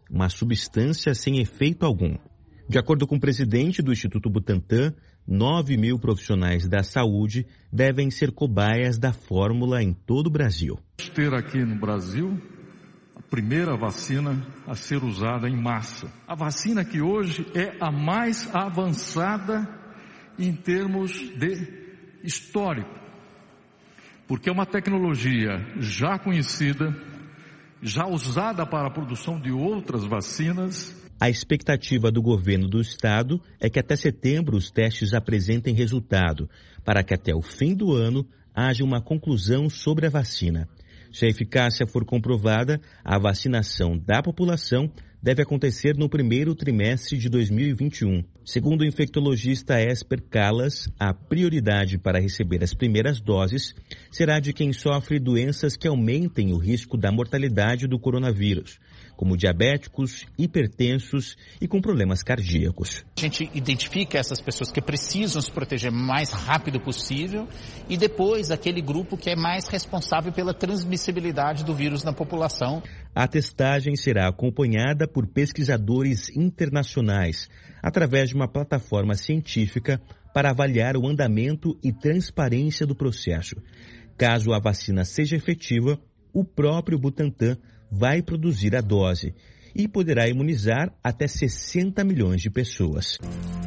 uma substância sem efeito algum. De acordo com o presidente do Instituto Butantan, nove mil profissionais da saúde devem ser cobaias da fórmula em todo o Brasil. Ter aqui no Brasil a primeira vacina a ser usada em massa. A vacina que hoje é a mais avançada em termos de histórico, porque é uma tecnologia já conhecida, já usada para a produção de outras vacinas. A expectativa do governo do estado é que até setembro os testes apresentem resultado, para que até o fim do ano haja uma conclusão sobre a vacina. Se a eficácia for comprovada, a vacinação da população deve acontecer no primeiro trimestre de dois mil e vinte e um. Segundo o infectologista Esper Callas, a prioridade para receber as primeiras doses será de quem sofre doenças que aumentem o risco da mortalidade do coronavírus, como diabéticos, hipertensos e com problemas cardíacos. A gente identifica essas pessoas que precisam se proteger o mais rápido possível e depois aquele grupo que é mais responsável pela transmissibilidade do vírus na população. A testagem será acompanhada por pesquisadores internacionais, através de uma plataforma científica para avaliar o andamento e transparência do processo. Caso a vacina seja efetiva, o próprio Butantan vai produzir a dose e poderá imunizar até sessenta milhões de pessoas.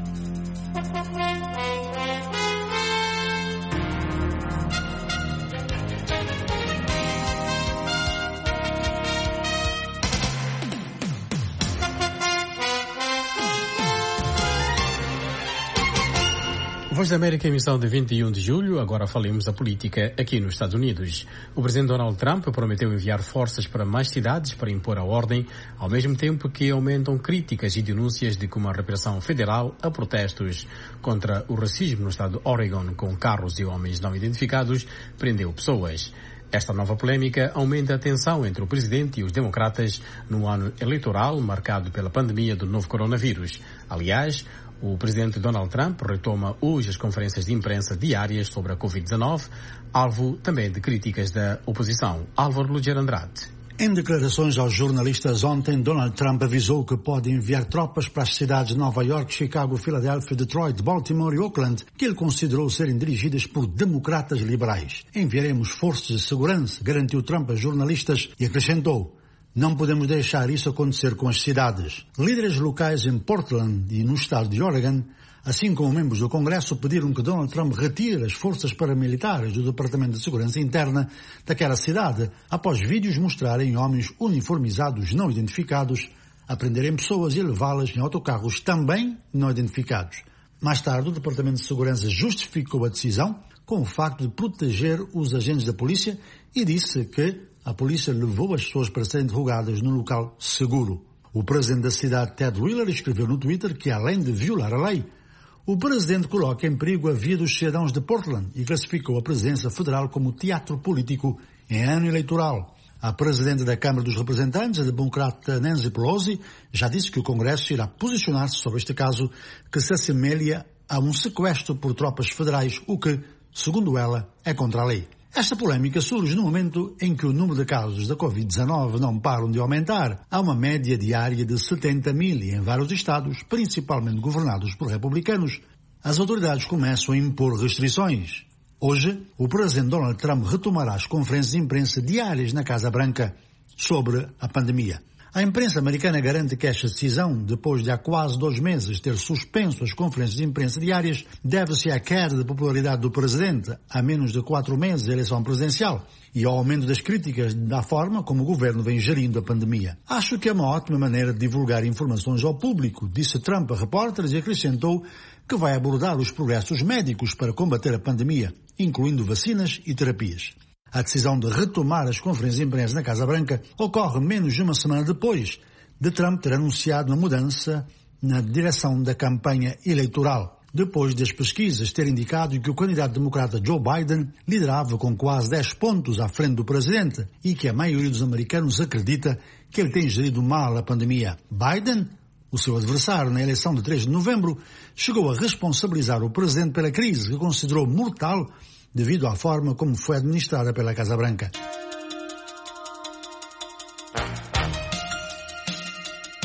Voz da América, emissão de vinte e um de julho. Agora falemos da política aqui nos Estados Unidos. O presidente Donald Trump prometeu enviar forças para mais cidades para impor a ordem, ao mesmo tempo que aumentam críticas e denúncias de que uma repressão federal a protestos contra o racismo no estado de Oregon, com carros e homens não identificados, prendeu pessoas. Esta nova polêmica aumenta a tensão entre o presidente e os democratas no ano eleitoral marcado pela pandemia do novo coronavírus. Aliás, o presidente Donald Trump retoma hoje as conferências de imprensa diárias sobre a covid dezenove, alvo também de críticas da oposição. Álvaro Luger Andrade. Em declarações aos jornalistas ontem, Donald Trump avisou que pode enviar tropas para as cidades de Nova York, Chicago, Filadélfia, Detroit, Baltimore e Oakland, que ele considerou serem dirigidas por democratas liberais. Enviaremos forças de segurança, garantiu Trump a jornalistas e acrescentou: não podemos deixar isso acontecer com as cidades. Líderes locais em Portland e no estado de Oregon, assim como membros do Congresso, pediram que Donald Trump retire as forças paramilitares do Departamento de Segurança Interna daquela cidade, após vídeos mostrarem homens uniformizados não identificados a prenderem pessoas e levá-las em autocarros também não identificados. Mais tarde, o Departamento de Segurança justificou a decisão com o facto de proteger os agentes da polícia e disse que a polícia levou as pessoas para serem interrogadas num local seguro. O presidente da cidade, Ted Wheeler, escreveu no Twitter que, além de violar a lei, o presidente coloca em perigo a vida dos cidadãos de Portland e classificou a presidência federal como teatro político em ano eleitoral. A presidente da Câmara dos Representantes, a democrata Nancy Pelosi, já disse que o Congresso irá posicionar-se sobre este caso que se assemelha a um sequestro por tropas federais, o que, segundo ela, é contra a lei. Esta polémica surge no momento em que o número de casos da covid dezenove não param de aumentar. Há uma média diária de setenta mil em vários estados, principalmente governados por republicanos. As autoridades começam a impor restrições. Hoje, o presidente Donald Trump retomará as conferências de imprensa diárias na Casa Branca sobre a pandemia. A imprensa americana garante que esta decisão, depois de há quase dois meses ter suspenso as conferências de imprensa diárias, deve-se à queda de popularidade do presidente, a menos de quatro meses da eleição presidencial, e ao aumento das críticas da forma como o governo vem gerindo a pandemia. Acho que é uma ótima maneira de divulgar informações ao público, disse Trump a repórteres e acrescentou que vai abordar os progressos médicos para combater a pandemia, incluindo vacinas e terapias. A decisão de retomar as conferências de imprensa na Casa Branca ocorre menos de uma semana depois de Trump ter anunciado uma mudança na direção da campanha eleitoral, depois das pesquisas terem indicado que o candidato democrata Joe Biden liderava com quase dez pontos à frente do presidente e que a maioria dos americanos acredita que ele tem gerido mal a pandemia. Biden, o seu adversário na eleição de três de novembro, chegou a responsabilizar o presidente pela crise que considerou mortal devido à forma como foi administrada pela Casa Branca.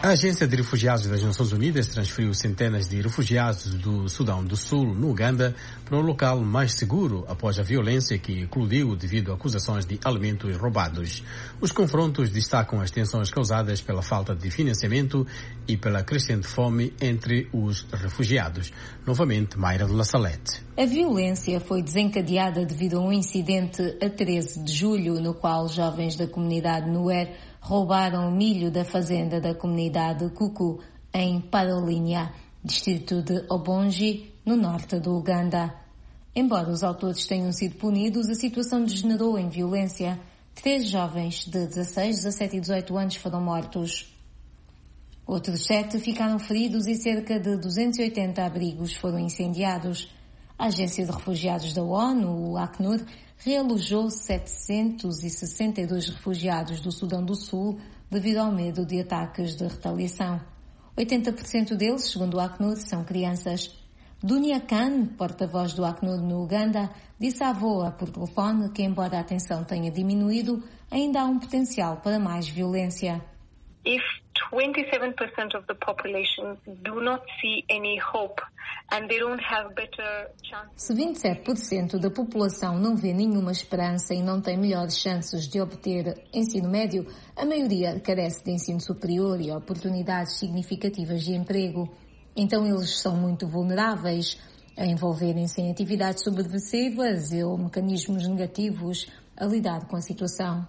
A Agência de Refugiados das Nações Unidas transferiu centenas de refugiados do Sudão do Sul, no Uganda, para um local mais seguro após a violência que eclodiu devido a acusações de alimentos roubados. Os confrontos destacam as tensões causadas pela falta de financiamento e pela crescente fome entre os refugiados. Novamente, Mayra de La Salette. A violência foi desencadeada devido a um incidente a treze de julho, no qual jovens da comunidade Nuer roubaram milho da fazenda da comunidade Kuku, em Parolínia, distrito de Obongi, no norte do Uganda. Embora os autores tenham sido punidos, a situação degenerou em violência. Três jovens de dezasseis, dezassete e dezoito anos foram mortos. Outros sete ficaram feridos e cerca de duzentos e oitenta abrigos foram incendiados. A Agência de Refugiados da ONU, o Acnur, realojou setecentos e sessenta e dois refugiados do Sudão do Sul devido ao medo de ataques de retaliação. oitenta por cento deles, segundo o Acnur, são crianças. Dunia Khan, porta-voz do Acnur no Uganda, disse à VOA por telefone que, embora a tensão tenha diminuído, ainda há um potencial para mais violência. If twenty-seven percent of the population do not see any hope and they don't have better chances. Se vinte e sete por cento da população não vê nenhuma esperança e não tem melhores chances de obter ensino médio, a maioria carece de ensino superior e oportunidades significativas de emprego. Então eles são muito vulneráveis a envolverem-se em atividades subversivas ou mecanismos negativos a lidar com a situação.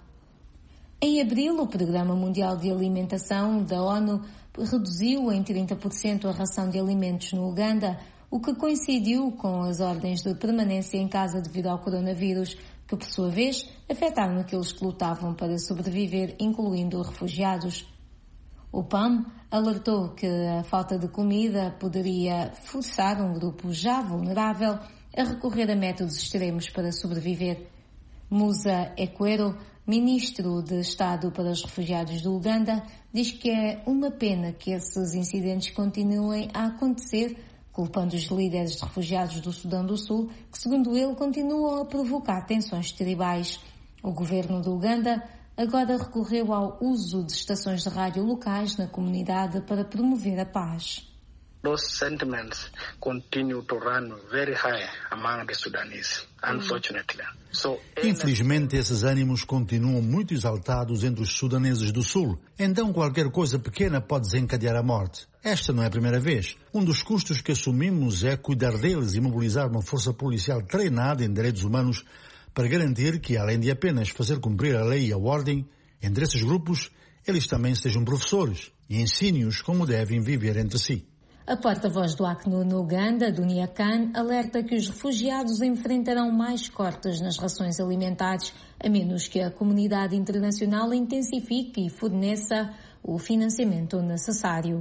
Em abril, o Programa Mundial de Alimentação da ONU reduziu em trinta por cento a ração de alimentos no Uganda, o que coincidiu com as ordens de permanência em casa devido ao coronavírus, que, por sua vez, afetaram aqueles que lutavam para sobreviver, incluindo refugiados. O P A M alertou que a falta de comida poderia forçar um grupo já vulnerável a recorrer a métodos extremos para sobreviver. Musa Equero, ministro de Estado para os Refugiados do Uganda, diz que é uma pena que esses incidentes continuem a acontecer, culpando os líderes de refugiados do Sudão do Sul, que, segundo ele, continuam a provocar tensões tribais. O governo do Uganda agora recorreu ao uso de estações de rádio locais na comunidade para promover a paz. Those sentiments continue to run very high among the Sudanese, unfortunately. So, Infelizmente, esses ânimos continuam muito exaltados entre os sudaneses do Sul. Então, qualquer coisa pequena pode desencadear a morte. Esta não é a primeira vez. Um dos custos que assumimos é cuidar deles e mobilizar uma força policial treinada em direitos humanos para garantir que, além de apenas fazer cumprir a lei e a ordem, entre esses grupos, eles também sejam professores e ensinem-os como devem viver entre si. A porta-voz do Acnur no Uganda, Dunia Khan, alerta que os refugiados enfrentarão mais cortes nas rações alimentares, a menos que a comunidade internacional intensifique e forneça o financiamento necessário.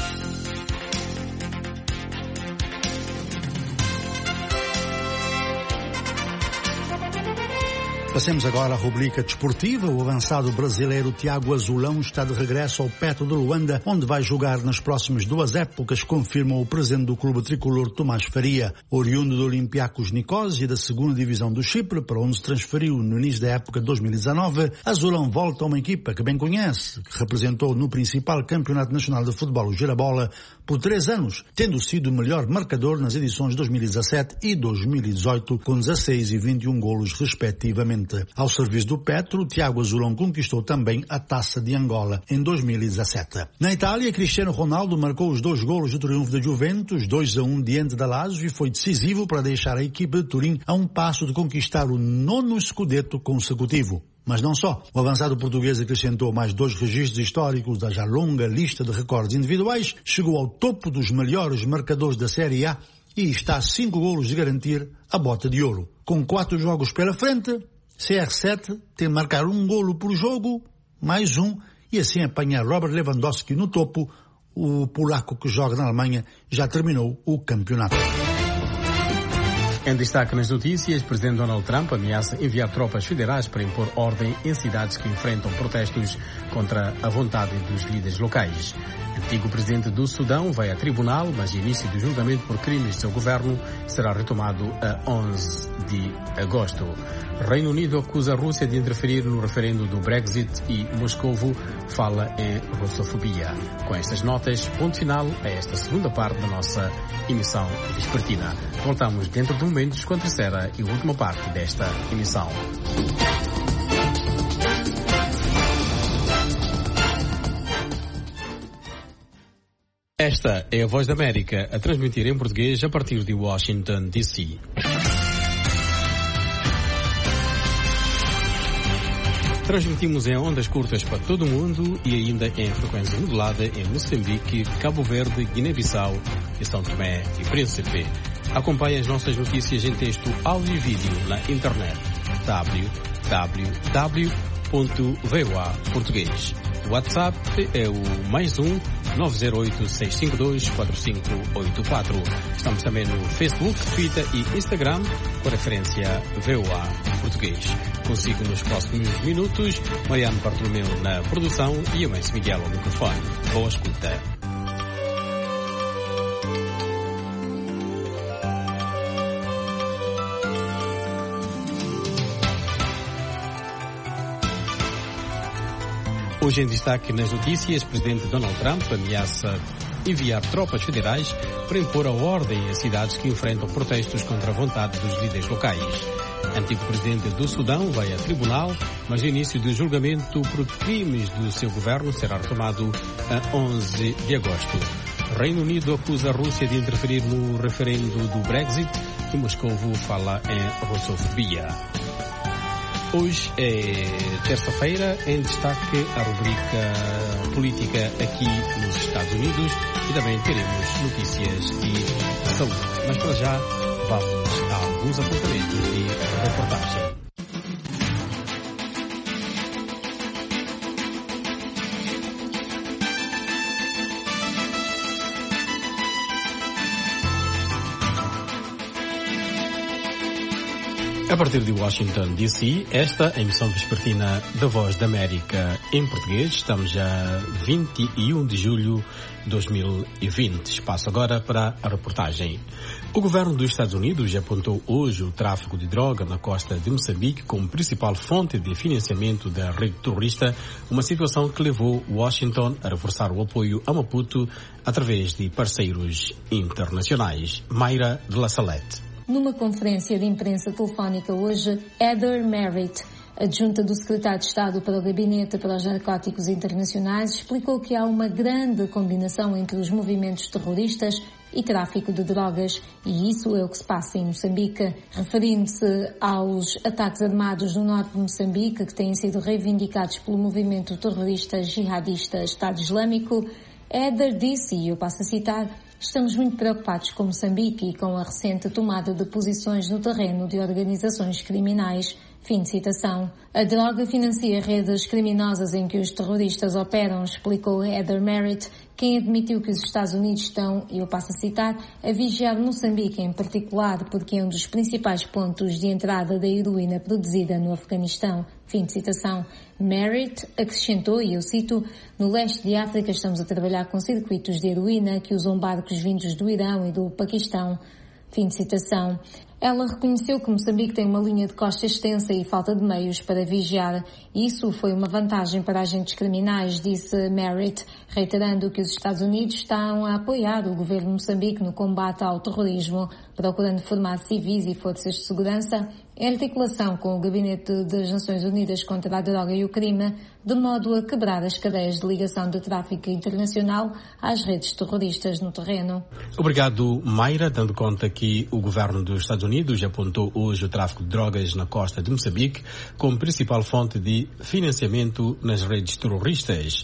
Passemos agora à rubrica desportiva. O avançado brasileiro Thiago Azulão está de regresso ao Petro de Luanda, onde vai jogar nas próximas duas épocas, confirma o presidente do clube tricolor Tomás Faria. Oriundo do Olympiacos Nicosia e da segunda divisão do Chipre, para onde se transferiu no início da época de dois mil e dezanove, Azulão volta a uma equipa que bem conhece, que representou no principal campeonato nacional de futebol, o Girabola, por três anos, tendo sido o melhor marcador nas edições dois mil e dezassete e dois mil e dezoito, com dezasseis e vinte e um golos respectivamente. Ao serviço do Petro, Thiago Azulão conquistou também a Taça de Angola em dois mil e dezassete. Na Itália, Cristiano Ronaldo marcou os dois golos do triunfo da Juventus, dois a um diante da Lazio, e foi decisivo para deixar a equipe de Turim a um passo de conquistar o nono scudetto consecutivo. Mas não só. O avançado português acrescentou mais dois registros históricos da já longa lista de recordes individuais, chegou ao topo dos melhores marcadores da Série A e está a cinco golos de garantir a bota de ouro. Com quatro jogos pela frente, C R sete tem de marcar um golo por jogo, mais um, e assim apanhar Robert Lewandowski no topo. O polaco que joga na Alemanha já terminou o campeonato. Em destaque nas notícias, o presidente Donald Trump ameaça enviar tropas federais para impor ordem em cidades que enfrentam protestos contra a vontade dos líderes locais. O antigo presidente do Sudão vai a tribunal, mas o início do julgamento por crimes de seu governo será retomado a onze de agosto. Reino Unido acusa a Rússia de interferir no referendo do Brexit e Moscovo fala em russofobia. Com estas notas, ponto final a esta segunda parte da nossa emissão vespertina. Voltamos dentro de momentos com a terceira e última parte desta emissão. Esta é a Voz da América, a transmitir em português a partir de Washington, D C. Transmitimos em ondas curtas para todo o mundo e ainda em frequência modulada em Moçambique, Cabo Verde, Guiné-Bissau e São Tomé e Príncipe. Acompanhe as nossas notícias em texto, áudio e vídeo na internet w w w ponto v o a ponto português. O WhatsApp é o mais um nove zero oito seis cinco dois quatro cinco oito quatro. Estamos também no Facebook, Twitter e Instagram com referência V O A Português. Consigo nos próximos minutos Mariano Bartolomeu na produção e eu, Enzo Miguel, ao microfone. Boa escuta. Hoje em destaque nas notícias, o presidente Donald Trump ameaça enviar tropas federais para impor a ordem em cidades que enfrentam protestos contra a vontade dos líderes locais. O antigo presidente do Sudão vai a tribunal, mas o início do julgamento por crimes do seu governo será retomado a onze de agosto. O Reino Unido acusa a Rússia de interferir no referendo do Brexit e Moscovo fala em russofobia. Hoje é terça-feira, em destaque a rubrica política aqui nos Estados Unidos e também teremos notícias de saúde. Mas para já vamos a alguns apontamentos de reportagem. A partir de Washington, D C, esta é a emissão vespertina da Voz da América em português. Estamos a vinte e um de julho de dois mil e vinte. Espaço agora para a reportagem. O governo dos Estados Unidos apontou hoje o tráfico de droga na costa de Moçambique como principal fonte de financiamento da rede terrorista, uma situação que levou Washington a reforçar o apoio a Maputo através de parceiros internacionais. Mayra de La Salette. Numa conferência de imprensa telefónica hoje, Heather Merritt, adjunta do secretário de Estado para o Gabinete para os Narcóticos Internacionais, explicou que há uma grande combinação entre os movimentos terroristas e tráfico de drogas, e isso é o que se passa em Moçambique. Referindo-se aos ataques armados no norte de Moçambique, que têm sido reivindicados pelo movimento terrorista jihadista Estado Islâmico, Heather disse, e eu passo a citar: estamos muito preocupados com Moçambique e com a recente tomada de posições no terreno de organizações criminais. Fim de citação. A droga financia redes criminosas em que os terroristas operam, explicou Heather Merritt, quem admitiu que os Estados Unidos estão, e eu passo a citar, a vigiar Moçambique em particular porque é um dos principais pontos de entrada da heroína produzida no Afeganistão. Fim de citação. Merritt acrescentou, e eu cito, no leste de África estamos a trabalhar com circuitos de heroína que usam barcos vindos do Irão e do Paquistão. Fim de citação. Ela reconheceu que Moçambique tem uma linha de costa extensa e falta de meios para vigiar. Isso foi uma vantagem para agentes criminais, disse Merritt, reiterando que os Estados Unidos estão a apoiar o governo de Moçambique no combate ao terrorismo, procurando formar civis e forças de segurança em articulação com o Gabinete das Nações Unidas contra a Droga e o Crime, de modo a quebrar as cadeias de ligação de tráfico internacional às redes terroristas no terreno. Obrigado, Mayra, dando conta que o governo dos Estados Unidos apontou hoje o tráfico de drogas na costa de Moçambique como principal fonte de financiamento nas redes terroristas.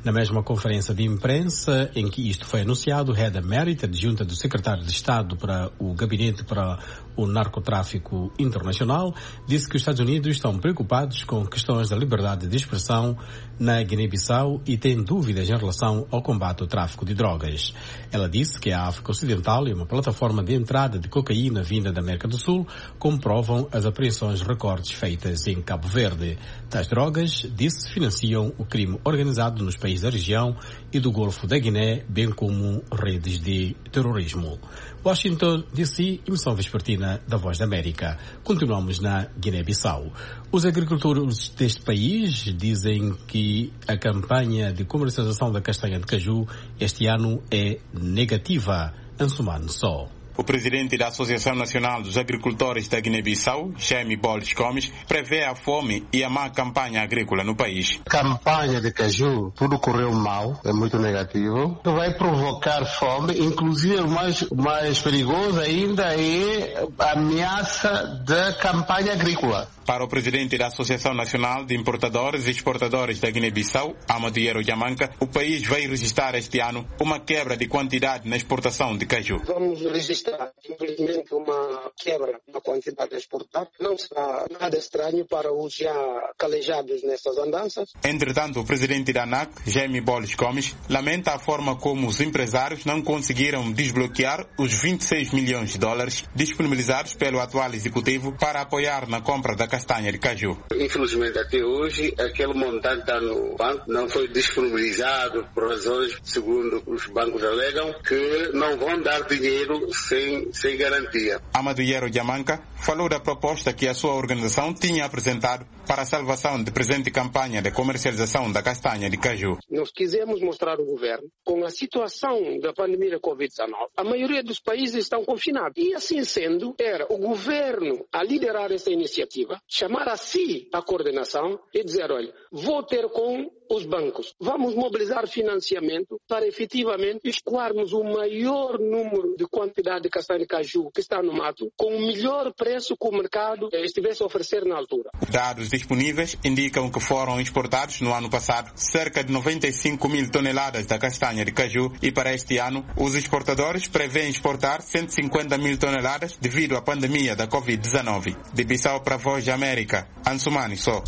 Na mesma conferência de imprensa em que isto foi anunciado, Heather Merritt, adjunta do secretário de Estado para o Gabinete para o Narcotráfico Internacional, disse que os Estados Unidos estão preocupados com questões da liberdade de expressão na Guiné-Bissau e têm dúvidas em relação ao combate ao tráfico de drogas. Ela disse que a África Ocidental é uma plataforma de entrada de cocaína vinda da América do Sul, como provam as apreensões recordes feitas em Cabo Verde. Tais drogas, disse, financiam o crime organizado nos países da região e do Golfo da Guiné, bem como redes de terrorismo. Washington, D C, emissão vespertina da Voz da América. Continuamos na Guiné-Bissau. Os agricultores deste país dizem que a campanha de comercialização da castanha de caju este ano é negativa. Ansumano só. O presidente da Associação Nacional dos Agricultores da Guiné-Bissau, Jaime Boles Gomes, prevê a fome e a má campanha agrícola no país. Campanha de caju, tudo correu mal, é muito negativo. Vai provocar fome, inclusive o mais, mais perigoso ainda é a ameaça da campanha agrícola. Para o presidente da Associação Nacional de Importadores e Exportadores da Guiné-Bissau, Amadou Yero Diamanka, o país vai registrar este ano uma quebra de quantidade na exportação de caju. Vamos registrar, infelizmente, uma quebra na quantidade a exportar. Não será nada estranho para os já calejados nessas andanças. Entretanto, o presidente da ANAC, Jaime Boles Gomes, lamenta a forma como os empresários não conseguiram desbloquear os vinte e seis milhões de dólares disponibilizados pelo atual executivo para apoiar na compra da castanha de caju. Infelizmente, até hoje, aquele montante está no banco, não foi disponibilizado por razões, segundo os bancos alegam, que não vão dar dinheiro sem, sem garantia. Amadou Yero Diamanka falou da proposta que a sua organização tinha apresentado para a salvação de presente campanha de comercialização da castanha de caju. Nós quisemos mostrar ao governo, com a situação da pandemia da covid dezenove, a maioria dos países estão confinados. E assim sendo, era o governo a liderar essa iniciativa, chamar a si a coordenação e dizer, olha, vou ter com os bancos, vamos mobilizar financiamento para efetivamente escoarmos o maior número de quantidade de castanha de caju que está no mato, com o melhor preço que o mercado estivesse a oferecer na altura. Dados disponíveis indicam que foram exportados no ano passado cerca de noventa e cinco mil toneladas da castanha de caju e para este ano os exportadores prevêem exportar cento e cinquenta mil toneladas devido à pandemia da covid dezenove. De Bissau para a Voz da América, Ansumani só.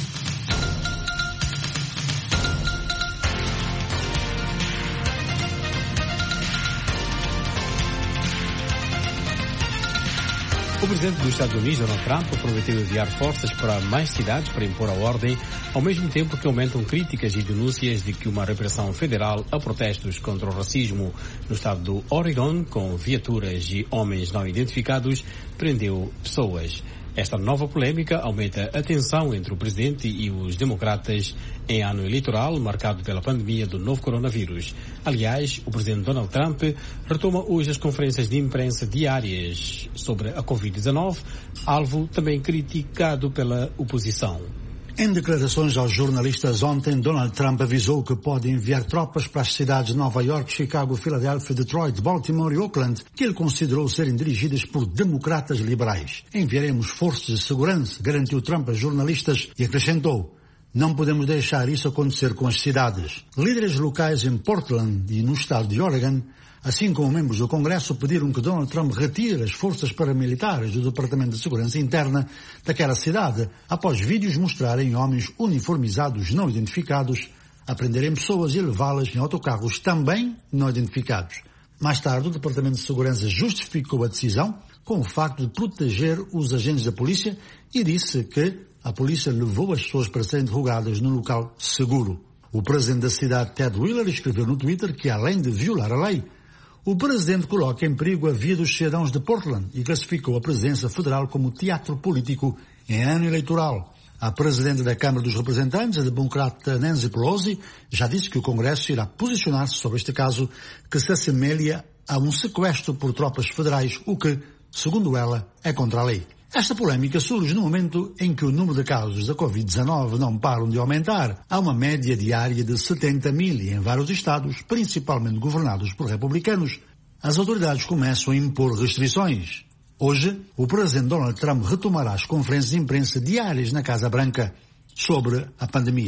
O presidente dos Estados Unidos, Donald Trump, prometeu enviar forças para mais cidades para impor a ordem, ao mesmo tempo que aumentam críticas e denúncias de que uma repressão federal a protestos contra o racismo no estado do Oregon, com viaturas e homens não identificados, prendeu pessoas. Esta nova polêmica aumenta a tensão entre o presidente e os democratas em ano eleitoral marcado pela pandemia do novo coronavírus. Aliás, o presidente Donald Trump retoma hoje as conferências de imprensa diárias sobre a covid dezenove, alvo também criticado pela oposição. Em declarações aos jornalistas ontem, Donald Trump avisou que pode enviar tropas para as cidades de Nova York, Chicago, Filadélfia, Detroit, Baltimore e Oakland, que ele considerou serem dirigidas por democratas liberais. Enviaremos forças de segurança, garantiu Trump a jornalistas e acrescentou: não podemos deixar isso acontecer com as cidades. Líderes locais em Portland e no estado de Oregon, assim como membros do Congresso, pediram que Donald Trump retire as forças paramilitares do Departamento de Segurança Interna daquela cidade, após vídeos mostrarem homens uniformizados não identificados a prenderem pessoas e levá-las em autocarros também não identificados. Mais tarde, o Departamento de Segurança justificou a decisão com o facto de proteger os agentes da polícia e disse que a polícia levou as pessoas para serem interrogadas num local seguro. O presidente da cidade, Ted Wheeler, escreveu no Twitter que, além de violar a lei, o presidente coloca em perigo a vida dos cidadãos de Portland e classificou a presença federal como teatro político em ano eleitoral. A presidente da Câmara dos Representantes, a democrata Nancy Pelosi, já disse que o Congresso irá posicionar-se sobre este caso que se assemelha a um sequestro por tropas federais, o que, segundo ela, é contra a lei. Esta polémica surge no momento em que o número de casos da covid dezenove não param de aumentar. Há uma média diária de setenta mil em vários estados, principalmente governados por republicanos. As autoridades começam a impor restrições. Hoje, o presidente Donald Trump retomará as conferências de imprensa diárias na Casa Branca sobre a pandemia.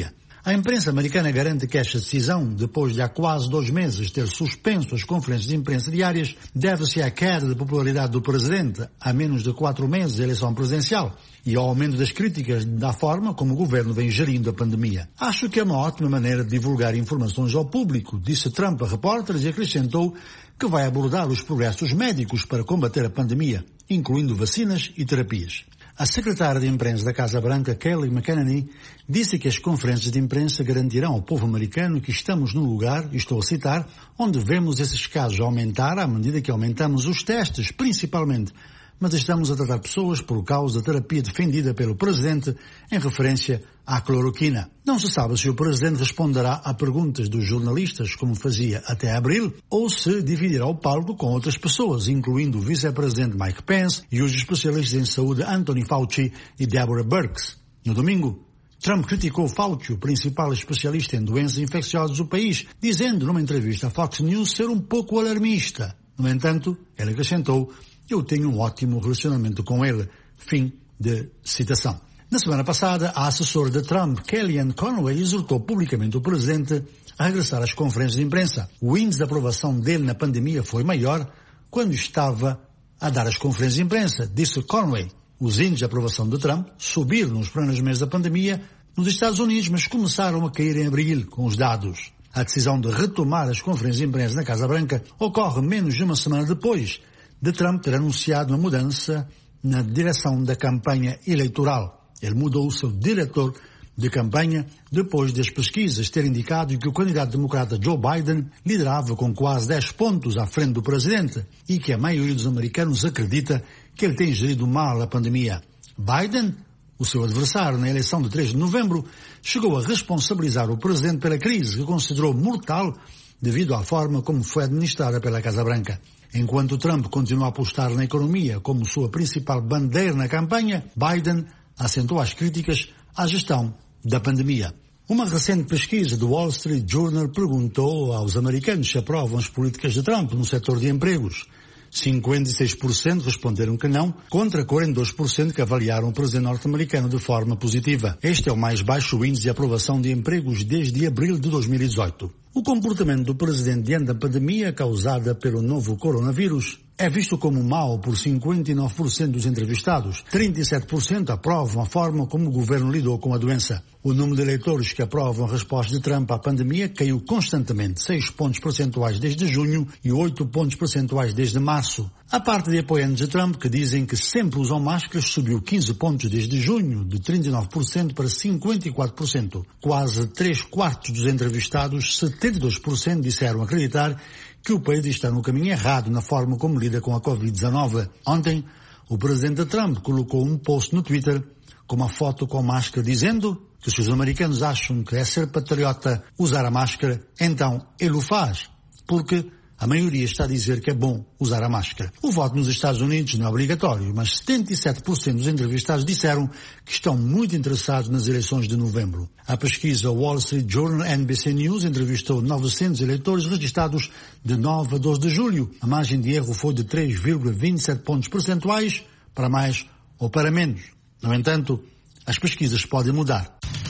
A imprensa americana garante que esta decisão, depois de há quase dois meses ter suspenso as conferências de imprensa diárias, deve-se à queda de popularidade do presidente a menos de quatro meses da eleição presidencial e ao aumento das críticas da forma como o governo vem gerindo a pandemia. Acho que é uma ótima maneira de divulgar informações ao público, disse Trump a repórteres e acrescentou que vai abordar os progressos médicos para combater a pandemia, incluindo vacinas e terapias. A secretária de imprensa da Casa Branca, Kelly McEnany, disse que as conferências de imprensa garantirão ao povo americano que estamos no lugar, estou a citar, onde vemos esses casos aumentar à medida que aumentamos os testes, principalmente, mas estamos a tratar pessoas por causa da terapia defendida pelo presidente em referência à cloroquina. Não se sabe se o presidente responderá a perguntas dos jornalistas, como fazia até abril, ou se dividirá o palco com outras pessoas, incluindo o vice-presidente Mike Pence e os especialistas em saúde Anthony Fauci e Deborah Birx. No domingo, Trump criticou Fauci, o principal especialista em doenças infecciosas do país, dizendo numa entrevista à Fox News ser um pouco alarmista. No entanto, ele acrescentou: eu tenho um ótimo relacionamento com ele. Fim de citação. Na semana passada, a assessora de Trump, Kellyanne Conway, exortou publicamente o presidente a regressar às conferências de imprensa. O índice de aprovação dele na pandemia foi maior quando estava a dar as conferências de imprensa, disse Conway. Os índices de aprovação de Trump subiram nos primeiros meses da pandemia nos Estados Unidos, mas começaram a cair em abril com os dados. A decisão de retomar as conferências de imprensa na Casa Branca ocorre menos de uma semana depois de Trump ter anunciado uma mudança na direção da campanha eleitoral. Ele mudou o seu diretor de campanha depois das pesquisas terem indicado que o candidato democrata Joe Biden liderava com quase dez pontos à frente do presidente e que a maioria dos americanos acredita que ele tem gerido mal a pandemia. Biden, o seu adversário na eleição de três de novembro, chegou a responsabilizar o presidente pela crise que considerou mortal devido à forma como foi administrada pela Casa Branca. Enquanto Trump continua a apostar na economia como sua principal bandeira na campanha, Biden acentuou as críticas à gestão da pandemia. Uma recente pesquisa do Wall Street Journal perguntou aos americanos se aprovam as políticas de Trump no setor de empregos. cinquenta e seis por cento responderam que não, contra quarenta e dois por cento que avaliaram o presidente norte-americano de forma positiva. Este é o mais baixo índice de aprovação de empregos desde abril de dois mil e dezoito. O comportamento do presidente diante da pandemia causada pelo novo coronavírus é visto como mau por cinquenta e nove por cento dos entrevistados. trinta e sete por cento aprovam a forma como o governo lidou com a doença. O número de eleitores que aprovam a resposta de Trump à pandemia caiu constantemente, seis pontos percentuais desde junho e oito pontos percentuais desde março. A parte de apoiantes de Trump, que dizem que sempre usam máscaras, subiu quinze pontos desde junho, de trinta e nove por cento para cinquenta e quatro por cento. Quase três quartos dos entrevistados, setenta e dois por cento, disseram acreditar que o país está no caminho errado na forma como lida com a covid dezenove. Ontem, o presidente Trump colocou um post no Twitter com uma foto com a máscara dizendo que se os americanos acham que é ser patriota usar a máscara, então ele o faz, porque a maioria está a dizer que é bom usar a máscara. O voto nos Estados Unidos não é obrigatório, mas setenta e sete por cento dos entrevistados disseram que estão muito interessados nas eleições de novembro. A pesquisa Wall Street Journal N B C News entrevistou novecentos eleitores registrados de nove a doze de julho. A margem de erro foi de três vírgula vinte e sete pontos percentuais, para mais ou para menos. No entanto, as pesquisas podem mudar.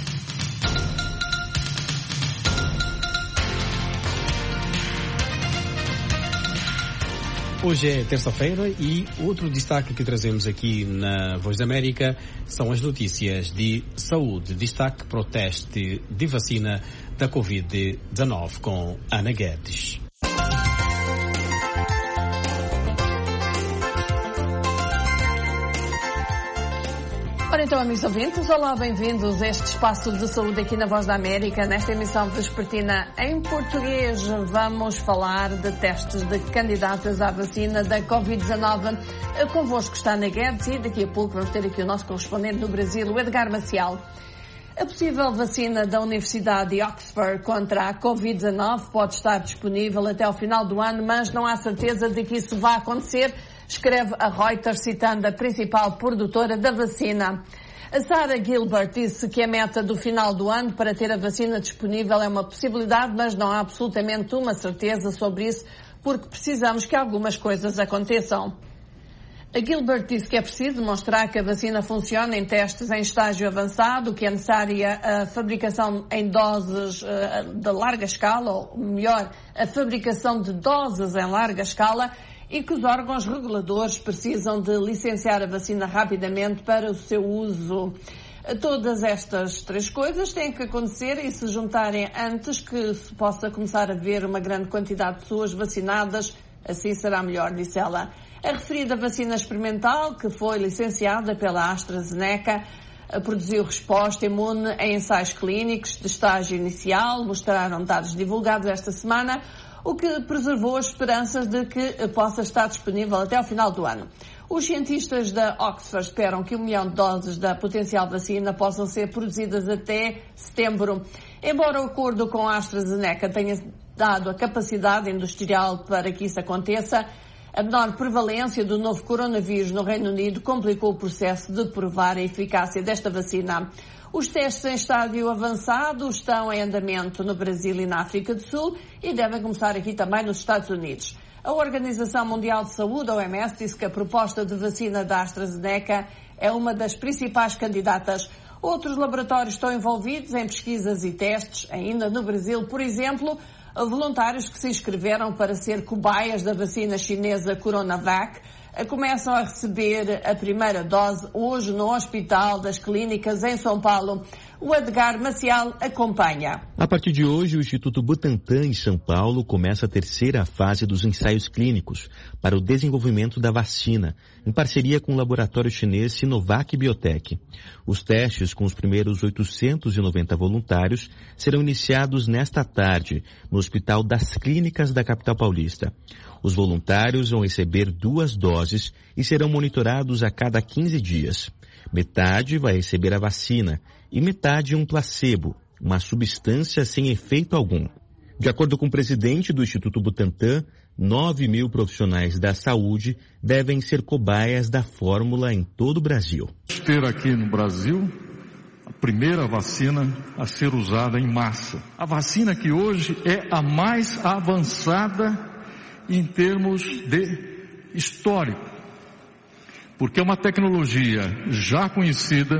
Hoje é terça-feira e outro destaque que trazemos aqui na Voz da América são as notícias de saúde. Destaque para o teste de vacina da covid dezenove com Ana Guedes. Ora então, amigos ouvintes, olá, bem-vindos a este espaço de saúde aqui na Voz da América. Nesta emissão vespertina em português vamos falar de testes de candidatas à vacina da covid dezenove. Convosco está Ana Guedes e daqui a pouco vamos ter aqui o nosso correspondente no Brasil, o Edgar Maciel. A possível vacina da Universidade de Oxford contra a covid dezenove pode estar disponível até ao final do ano, mas não há certeza de que isso vá acontecer, escreve a Reuters citando a principal produtora da vacina. A Sarah Gilbert disse que a meta do final do ano para ter a vacina disponível é uma possibilidade, mas não há absolutamente uma certeza sobre isso, porque precisamos que algumas coisas aconteçam. A Gilbert disse que é preciso demonstrar que a vacina funciona em testes em estágio avançado, que é necessária a fabricação em doses uh, de larga escala, ou melhor, a fabricação de doses em larga escala, e que os órgãos reguladores precisam de licenciar a vacina rapidamente para o seu uso. Todas estas três coisas têm que acontecer e se juntarem antes que se possa começar a ver uma grande quantidade de pessoas vacinadas, assim será melhor, disse ela. A referida vacina experimental, que foi licenciada pela AstraZeneca, produziu resposta imune em ensaios clínicos de estágio inicial, mostraram dados divulgados esta semana, o que preservou as esperanças de que possa estar disponível até ao final do ano. Os cientistas da Oxford esperam que um milhão de doses da potencial vacina possam ser produzidas até setembro. Embora o acordo com a AstraZeneca tenha dado a capacidade industrial para que isso aconteça, a menor prevalência do novo coronavírus no Reino Unido complicou o processo de provar a eficácia desta vacina. Os testes em estádio avançado estão em andamento no Brasil e na África do Sul e devem começar aqui também nos Estados Unidos. A Organização Mundial de Saúde, a O M S, disse que a proposta de vacina da AstraZeneca é uma das principais candidatas. Outros laboratórios estão envolvidos em pesquisas e testes, ainda no Brasil, por exemplo, voluntários que se inscreveram para ser cobaias da vacina chinesa Coronavac começam a receber a primeira dose hoje no Hospital das Clínicas em São Paulo. O Edgar Maciel acompanha. A partir de hoje, o Instituto Butantan, em São Paulo, começa a terceira fase dos ensaios clínicos para o desenvolvimento da vacina, em parceria com o laboratório chinês Sinovac Biotech. Os testes com os primeiros oitocentos e noventa voluntários serão iniciados nesta tarde, no Hospital das Clínicas da capital paulista. Os voluntários vão receber duas doses e serão monitorados a cada quinze dias. Metade vai receber a vacina e metade um placebo, uma substância sem efeito algum. De acordo com o presidente do Instituto Butantan, nove mil profissionais da saúde devem ser cobaias da fórmula em todo o Brasil. Ter aqui no Brasil a primeira vacina a ser usada em massa. A vacina que hoje é a mais avançada em termos de histórico, porque é uma tecnologia já conhecida,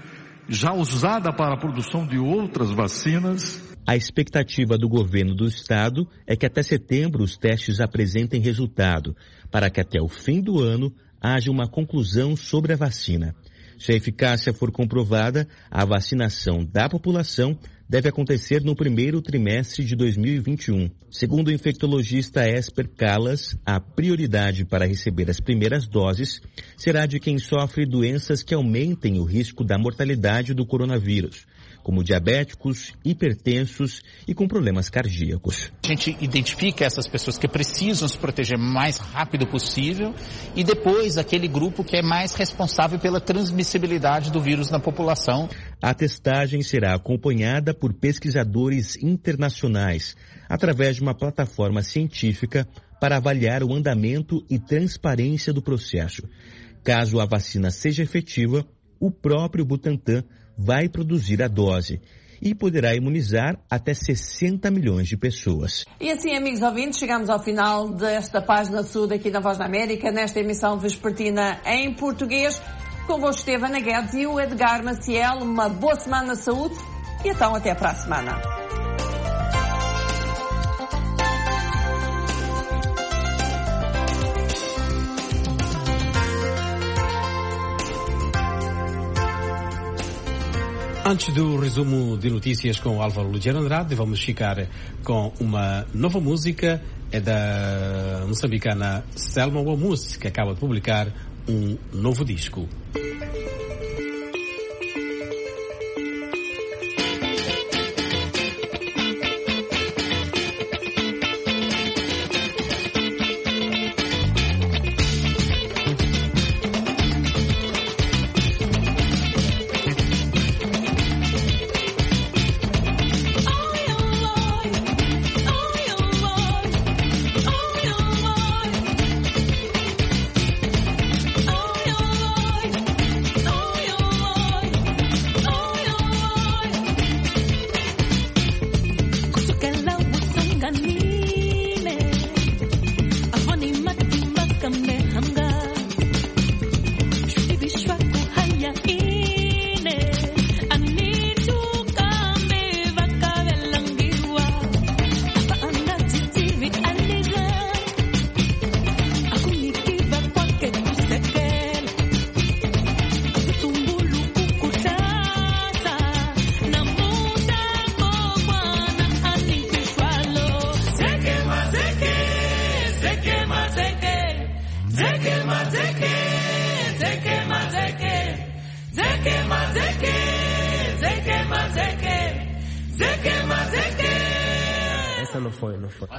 já usada para a produção de outras vacinas. A expectativa do governo do estado é que até setembro os testes apresentem resultado, para que até o fim do ano haja uma conclusão sobre a vacina. Se a eficácia for comprovada, a vacinação da população deve acontecer no primeiro trimestre de dois mil e vinte e um. Segundo o infectologista Esper Callas, a prioridade para receber as primeiras doses será de quem sofre doenças que aumentem o risco da mortalidade do coronavírus, como diabéticos, hipertensos e com problemas cardíacos. A gente identifica essas pessoas que precisam se proteger o mais rápido possível e depois aquele grupo que é mais responsável pela transmissibilidade do vírus na população. A testagem será acompanhada por pesquisadores internacionais através de uma plataforma científica para avaliar o andamento e transparência do processo. Caso a vacina seja efetiva, o próprio Butantan vai produzir a dose e poderá imunizar até sessenta milhões de pessoas. E assim, amigos ouvintes, chegamos ao final desta página sul aqui na Voz da América, nesta emissão vespertina em português. Convosco esteve Ana Guedes e o Edgar Maciel. Uma boa semana de saúde e então até para a semana. Antes do resumo de notícias com Álvaro Ligeiro Andrade, vamos ficar com uma nova música, é da moçambicana Selma Wamus, que acaba de publicar um novo disco. essa não foi, não foi.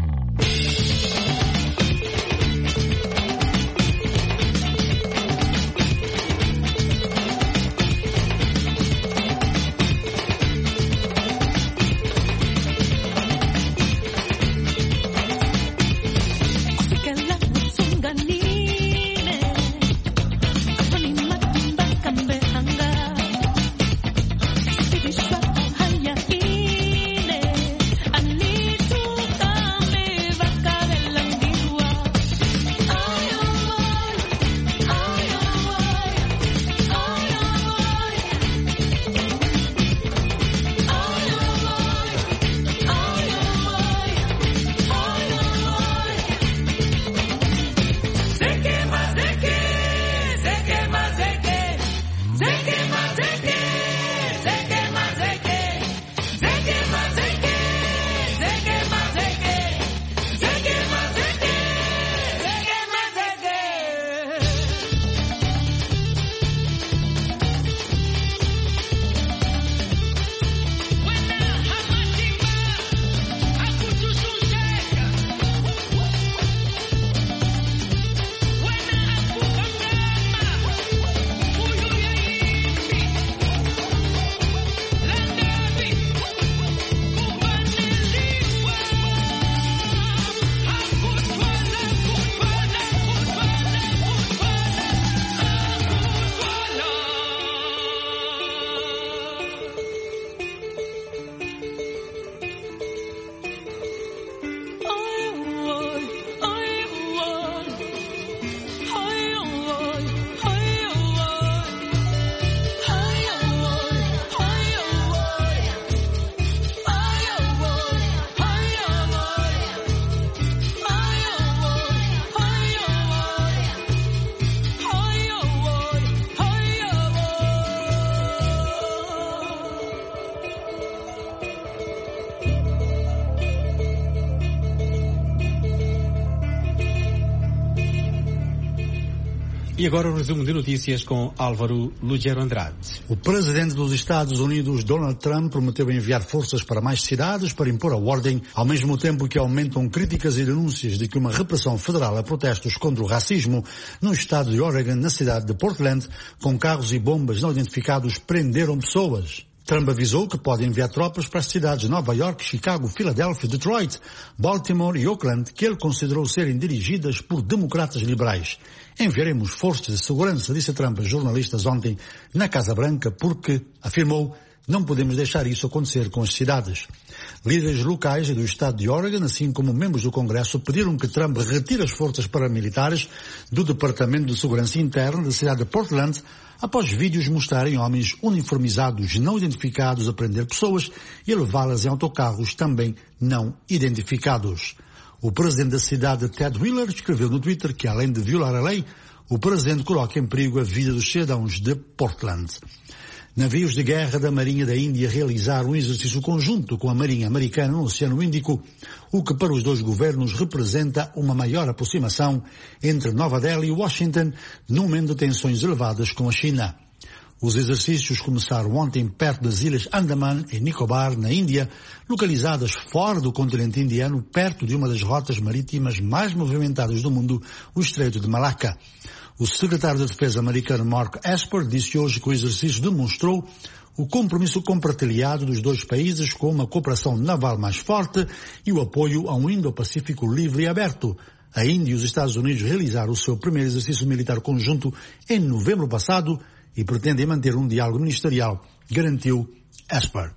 E agora o resumo de notícias com Álvaro Lugero Andrade. O presidente dos Estados Unidos, Donald Trump, prometeu enviar forças para mais cidades para impor a ordem, ao mesmo tempo que aumentam críticas e denúncias de que uma repressão federal a protestos contra o racismo no estado de Oregon, na cidade de Portland, com carros e bombas não identificados, prenderam pessoas. Trump avisou que pode enviar tropas para as cidades de Nova York, Chicago, Filadélfia, Detroit, Baltimore e Oakland, que ele considerou serem dirigidas por democratas liberais. Enviaremos forças de segurança, disse Trump a jornalistas ontem na Casa Branca, porque, afirmou, não podemos deixar isso acontecer com as cidades. Líderes locais e do estado de Oregon, assim como membros do Congresso, pediram que Trump retire as forças paramilitares do Departamento de Segurança Interna da cidade de Portland, após vídeos mostrarem homens uniformizados não identificados a prender pessoas e levá-las em autocarros também não identificados. O presidente da cidade, Ted Wheeler, escreveu no Twitter que, além de violar a lei, o presidente coloca em perigo a vida dos cidadãos de Portland. Navios de guerra da Marinha da Índia realizaram um exercício conjunto com a Marinha Americana no Oceano Índico, o que para os dois governos representa uma maior aproximação entre Nova Delhi e Washington, num momento de tensões elevadas com a China. Os exercícios começaram ontem perto das ilhas Andaman e Nicobar, na Índia, localizadas fora do continente indiano, perto de uma das rotas marítimas mais movimentadas do mundo, o Estreito de Malacca. O secretário de Defesa americano Mark Esper disse hoje que o exercício demonstrou o compromisso compartilhado dos dois países com uma cooperação naval mais forte e o apoio a um Indo-Pacífico livre e aberto. A Índia e os Estados Unidos realizaram o seu primeiro exercício militar conjunto em novembro passado e pretendem manter um diálogo ministerial, garantiu Esper.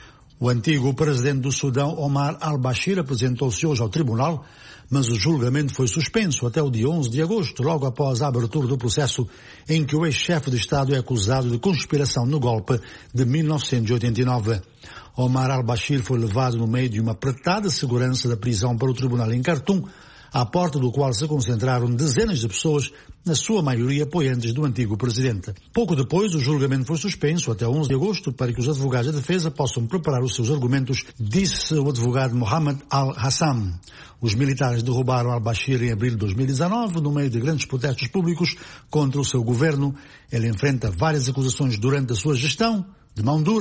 O antigo presidente do Sudão, Omar al-Bashir, apresentou-se hoje ao tribunal, mas o julgamento foi suspenso até o dia onze de agosto, logo após a abertura do processo em que o ex-chefe de Estado é acusado de conspiração no golpe de mil novecentos e oitenta e nove. Omar al-Bashir foi levado no meio de uma apertada segurança da prisão para o tribunal em Khartoum, à porta do qual se concentraram dezenas de pessoas, na sua maioria apoiantes do antigo presidente. Pouco depois, o julgamento foi suspenso até onze de agosto para que os advogados da defesa possam preparar os seus argumentos, disse o advogado Mohammed al-Hassam. Os militares derrubaram al-Bashir em abril de dois mil e dezanove, no meio de grandes protestos públicos contra o seu governo. Ele enfrenta várias acusações durante a sua gestão, de mão dura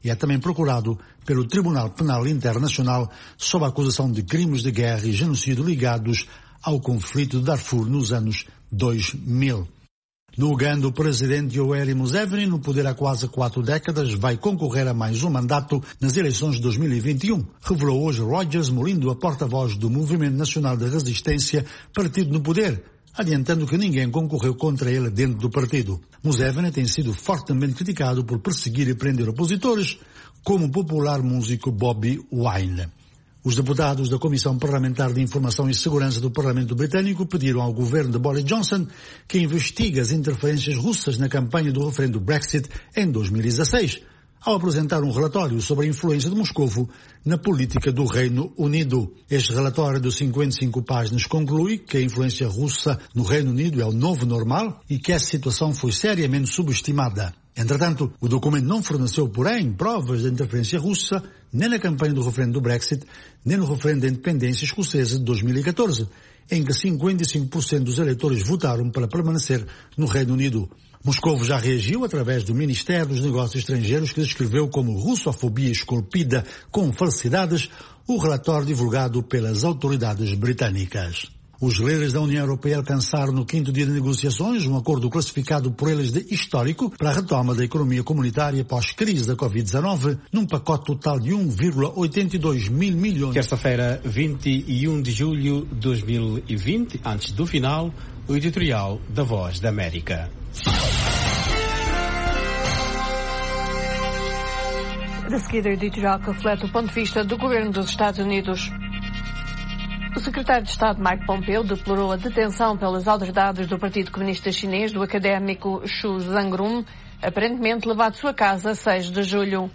e é também procurado pelo Tribunal Penal Internacional sob a acusação de crimes de guerra e genocídio ligados ao conflito de Darfur nos anos dois mil. No Uganda, o presidente Yoweri Museveni, no poder há quase quatro décadas, vai concorrer a mais um mandato nas eleições de dois mil e vinte e um, revelou hoje Rogers Molindo, a porta-voz do Movimento Nacional de Resistência, partido no poder, adiantando que ninguém concorreu contra ele dentro do partido. Museveni tem sido fortemente criticado por perseguir e prender opositores, como o popular músico Bobi Wine. Os deputados da Comissão Parlamentar de Informação e Segurança do Parlamento Britânico pediram ao governo de Boris Johnson que investigue as interferências russas na campanha do referendo Brexit em dois mil e dezasseis, ao apresentar um relatório sobre a influência de Moscovo na política do Reino Unido. Este relatório de cinquenta e cinco páginas conclui que a influência russa no Reino Unido é o novo normal e que essa situação foi seriamente subestimada. Entretanto, o documento não forneceu, porém, provas de interferência russa nem na campanha do referendo do Brexit, nem no referendo da independência escocesa de dois mil e catorze, em que cinquenta e cinco por cento dos eleitores votaram para permanecer no Reino Unido. Moscovo já reagiu através do Ministério dos Negócios Estrangeiros, que descreveu como russofobia esculpida com falsidades o relatório divulgado pelas autoridades britânicas. Os líderes da União Europeia alcançaram no quinto dia de negociações um acordo classificado por eles de histórico para a retoma da economia comunitária pós-crise da covid dezanove, num pacote total de um vírgula oitenta e dois mil milhões. Terça-feira, vinte e um de julho de dois mil e vinte, antes do final, o editorial da Voz da América. De seguida, o editorial que reflete o ponto de vista do governo dos Estados Unidos. O secretário de Estado Mike Pompeo deplorou a detenção pelas autoridades do Partido Comunista Chinês do académico Xu Zhangrun, aparentemente levado de sua casa a seis de julho.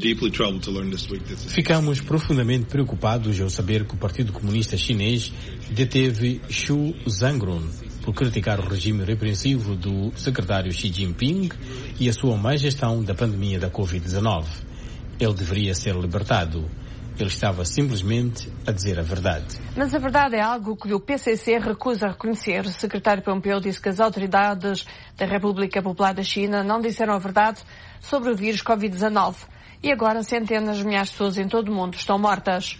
Ficamos profundamente preocupados ao saber que o Partido Comunista Chinês deteve Xu Zhangrun por criticar o regime repressivo do secretário Xi Jinping e a sua má gestão da pandemia da covid dezanove. Ele deveria ser libertado. Ele estava simplesmente a dizer a verdade. Mas a verdade é algo que o P C C recusa a reconhecer. O secretário Pompeo disse que as autoridades da República Popular da China não disseram a verdade sobre o vírus covid dezanove. E agora centenas de milhares de pessoas em todo o mundo estão mortas.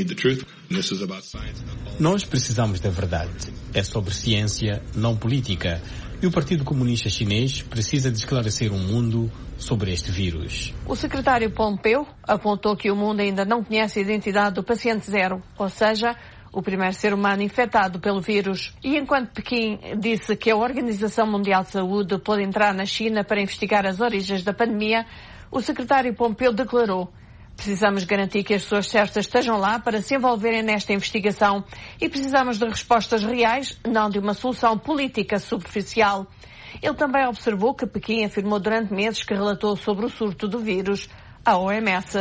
Nós precisamos da verdade. É sobre ciência, não política. E o Partido Comunista Chinês precisa de esclarecer o mundo sobre este vírus. O secretário Pompeo apontou que o mundo ainda não conhece a identidade do paciente zero, ou seja, o primeiro ser humano infectado pelo vírus. E enquanto Pequim disse que a Organização Mundial de Saúde pode entrar na China para investigar as origens da pandemia, o secretário Pompeo declarou: precisamos garantir que as pessoas certas estejam lá para se envolverem nesta investigação e precisamos de respostas reais, não de uma solução política superficial. Ele também observou que Pequim afirmou durante meses que relatou sobre o surto do vírus à O M S.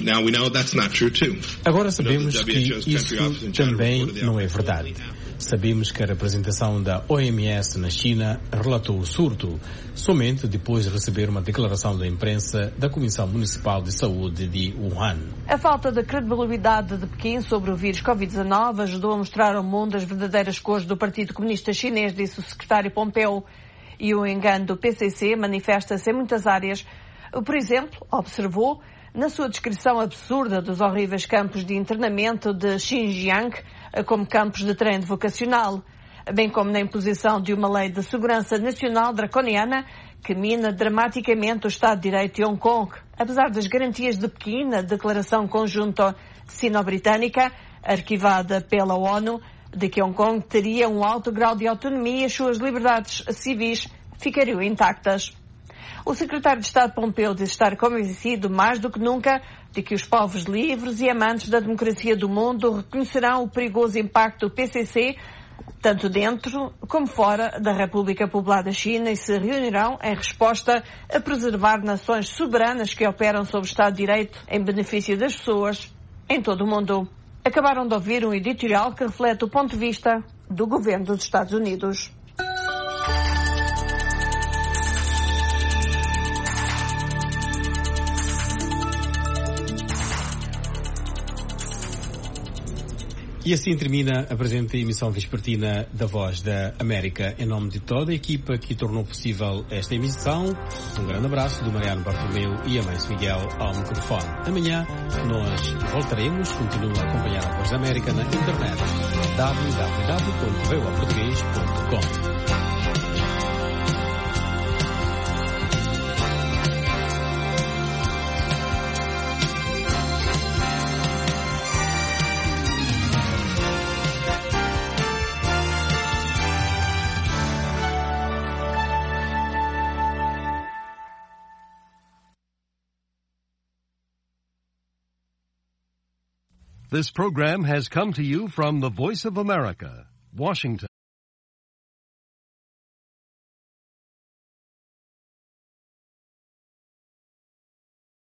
Agora sabemos que isso também não é verdade. Sabemos que a representação da O M S na China relatou o surto somente depois de receber uma declaração da imprensa da Comissão Municipal de Saúde de Wuhan. A falta de credibilidade de Pequim sobre o vírus covid dezanove ajudou a mostrar ao mundo as verdadeiras cores do Partido Comunista Chinês, disse o secretário Pompeo. E o engano do P C C manifesta-se em muitas áreas. Por exemplo, observou, na sua descrição absurda dos horríveis campos de internamento de Xinjiang como campos de treino vocacional, bem como na imposição de uma lei de segurança nacional draconiana que mina dramaticamente o Estado de Direito de Hong Kong, apesar das garantias de Pequim na declaração conjunta sino-britânica, arquivada pela ONU, de que Hong Kong teria um alto grau de autonomia e as suas liberdades civis ficariam intactas. O secretário de Estado Pompeo diz estar convencido mais do que nunca de que os povos livres e amantes da democracia do mundo reconhecerão o perigoso impacto do P C C, tanto dentro como fora da República Popular da China, e se reunirão em resposta a preservar nações soberanas que operam sob o Estado de Direito em benefício das pessoas em todo o mundo. Acabaram de ouvir um editorial que reflete o ponto de vista do governo dos Estados Unidos. E assim termina a presente emissão vespertina da Voz da América. Em nome de toda a equipa que tornou possível esta emissão, um grande abraço do Mariano Bartolomeu e a Mãe Miguel ao microfone. Amanhã nós voltaremos, continua a acompanhar a Voz da América na internet, w w w ponto v o a português ponto com. This program has come to you from the Voice of America, Washington.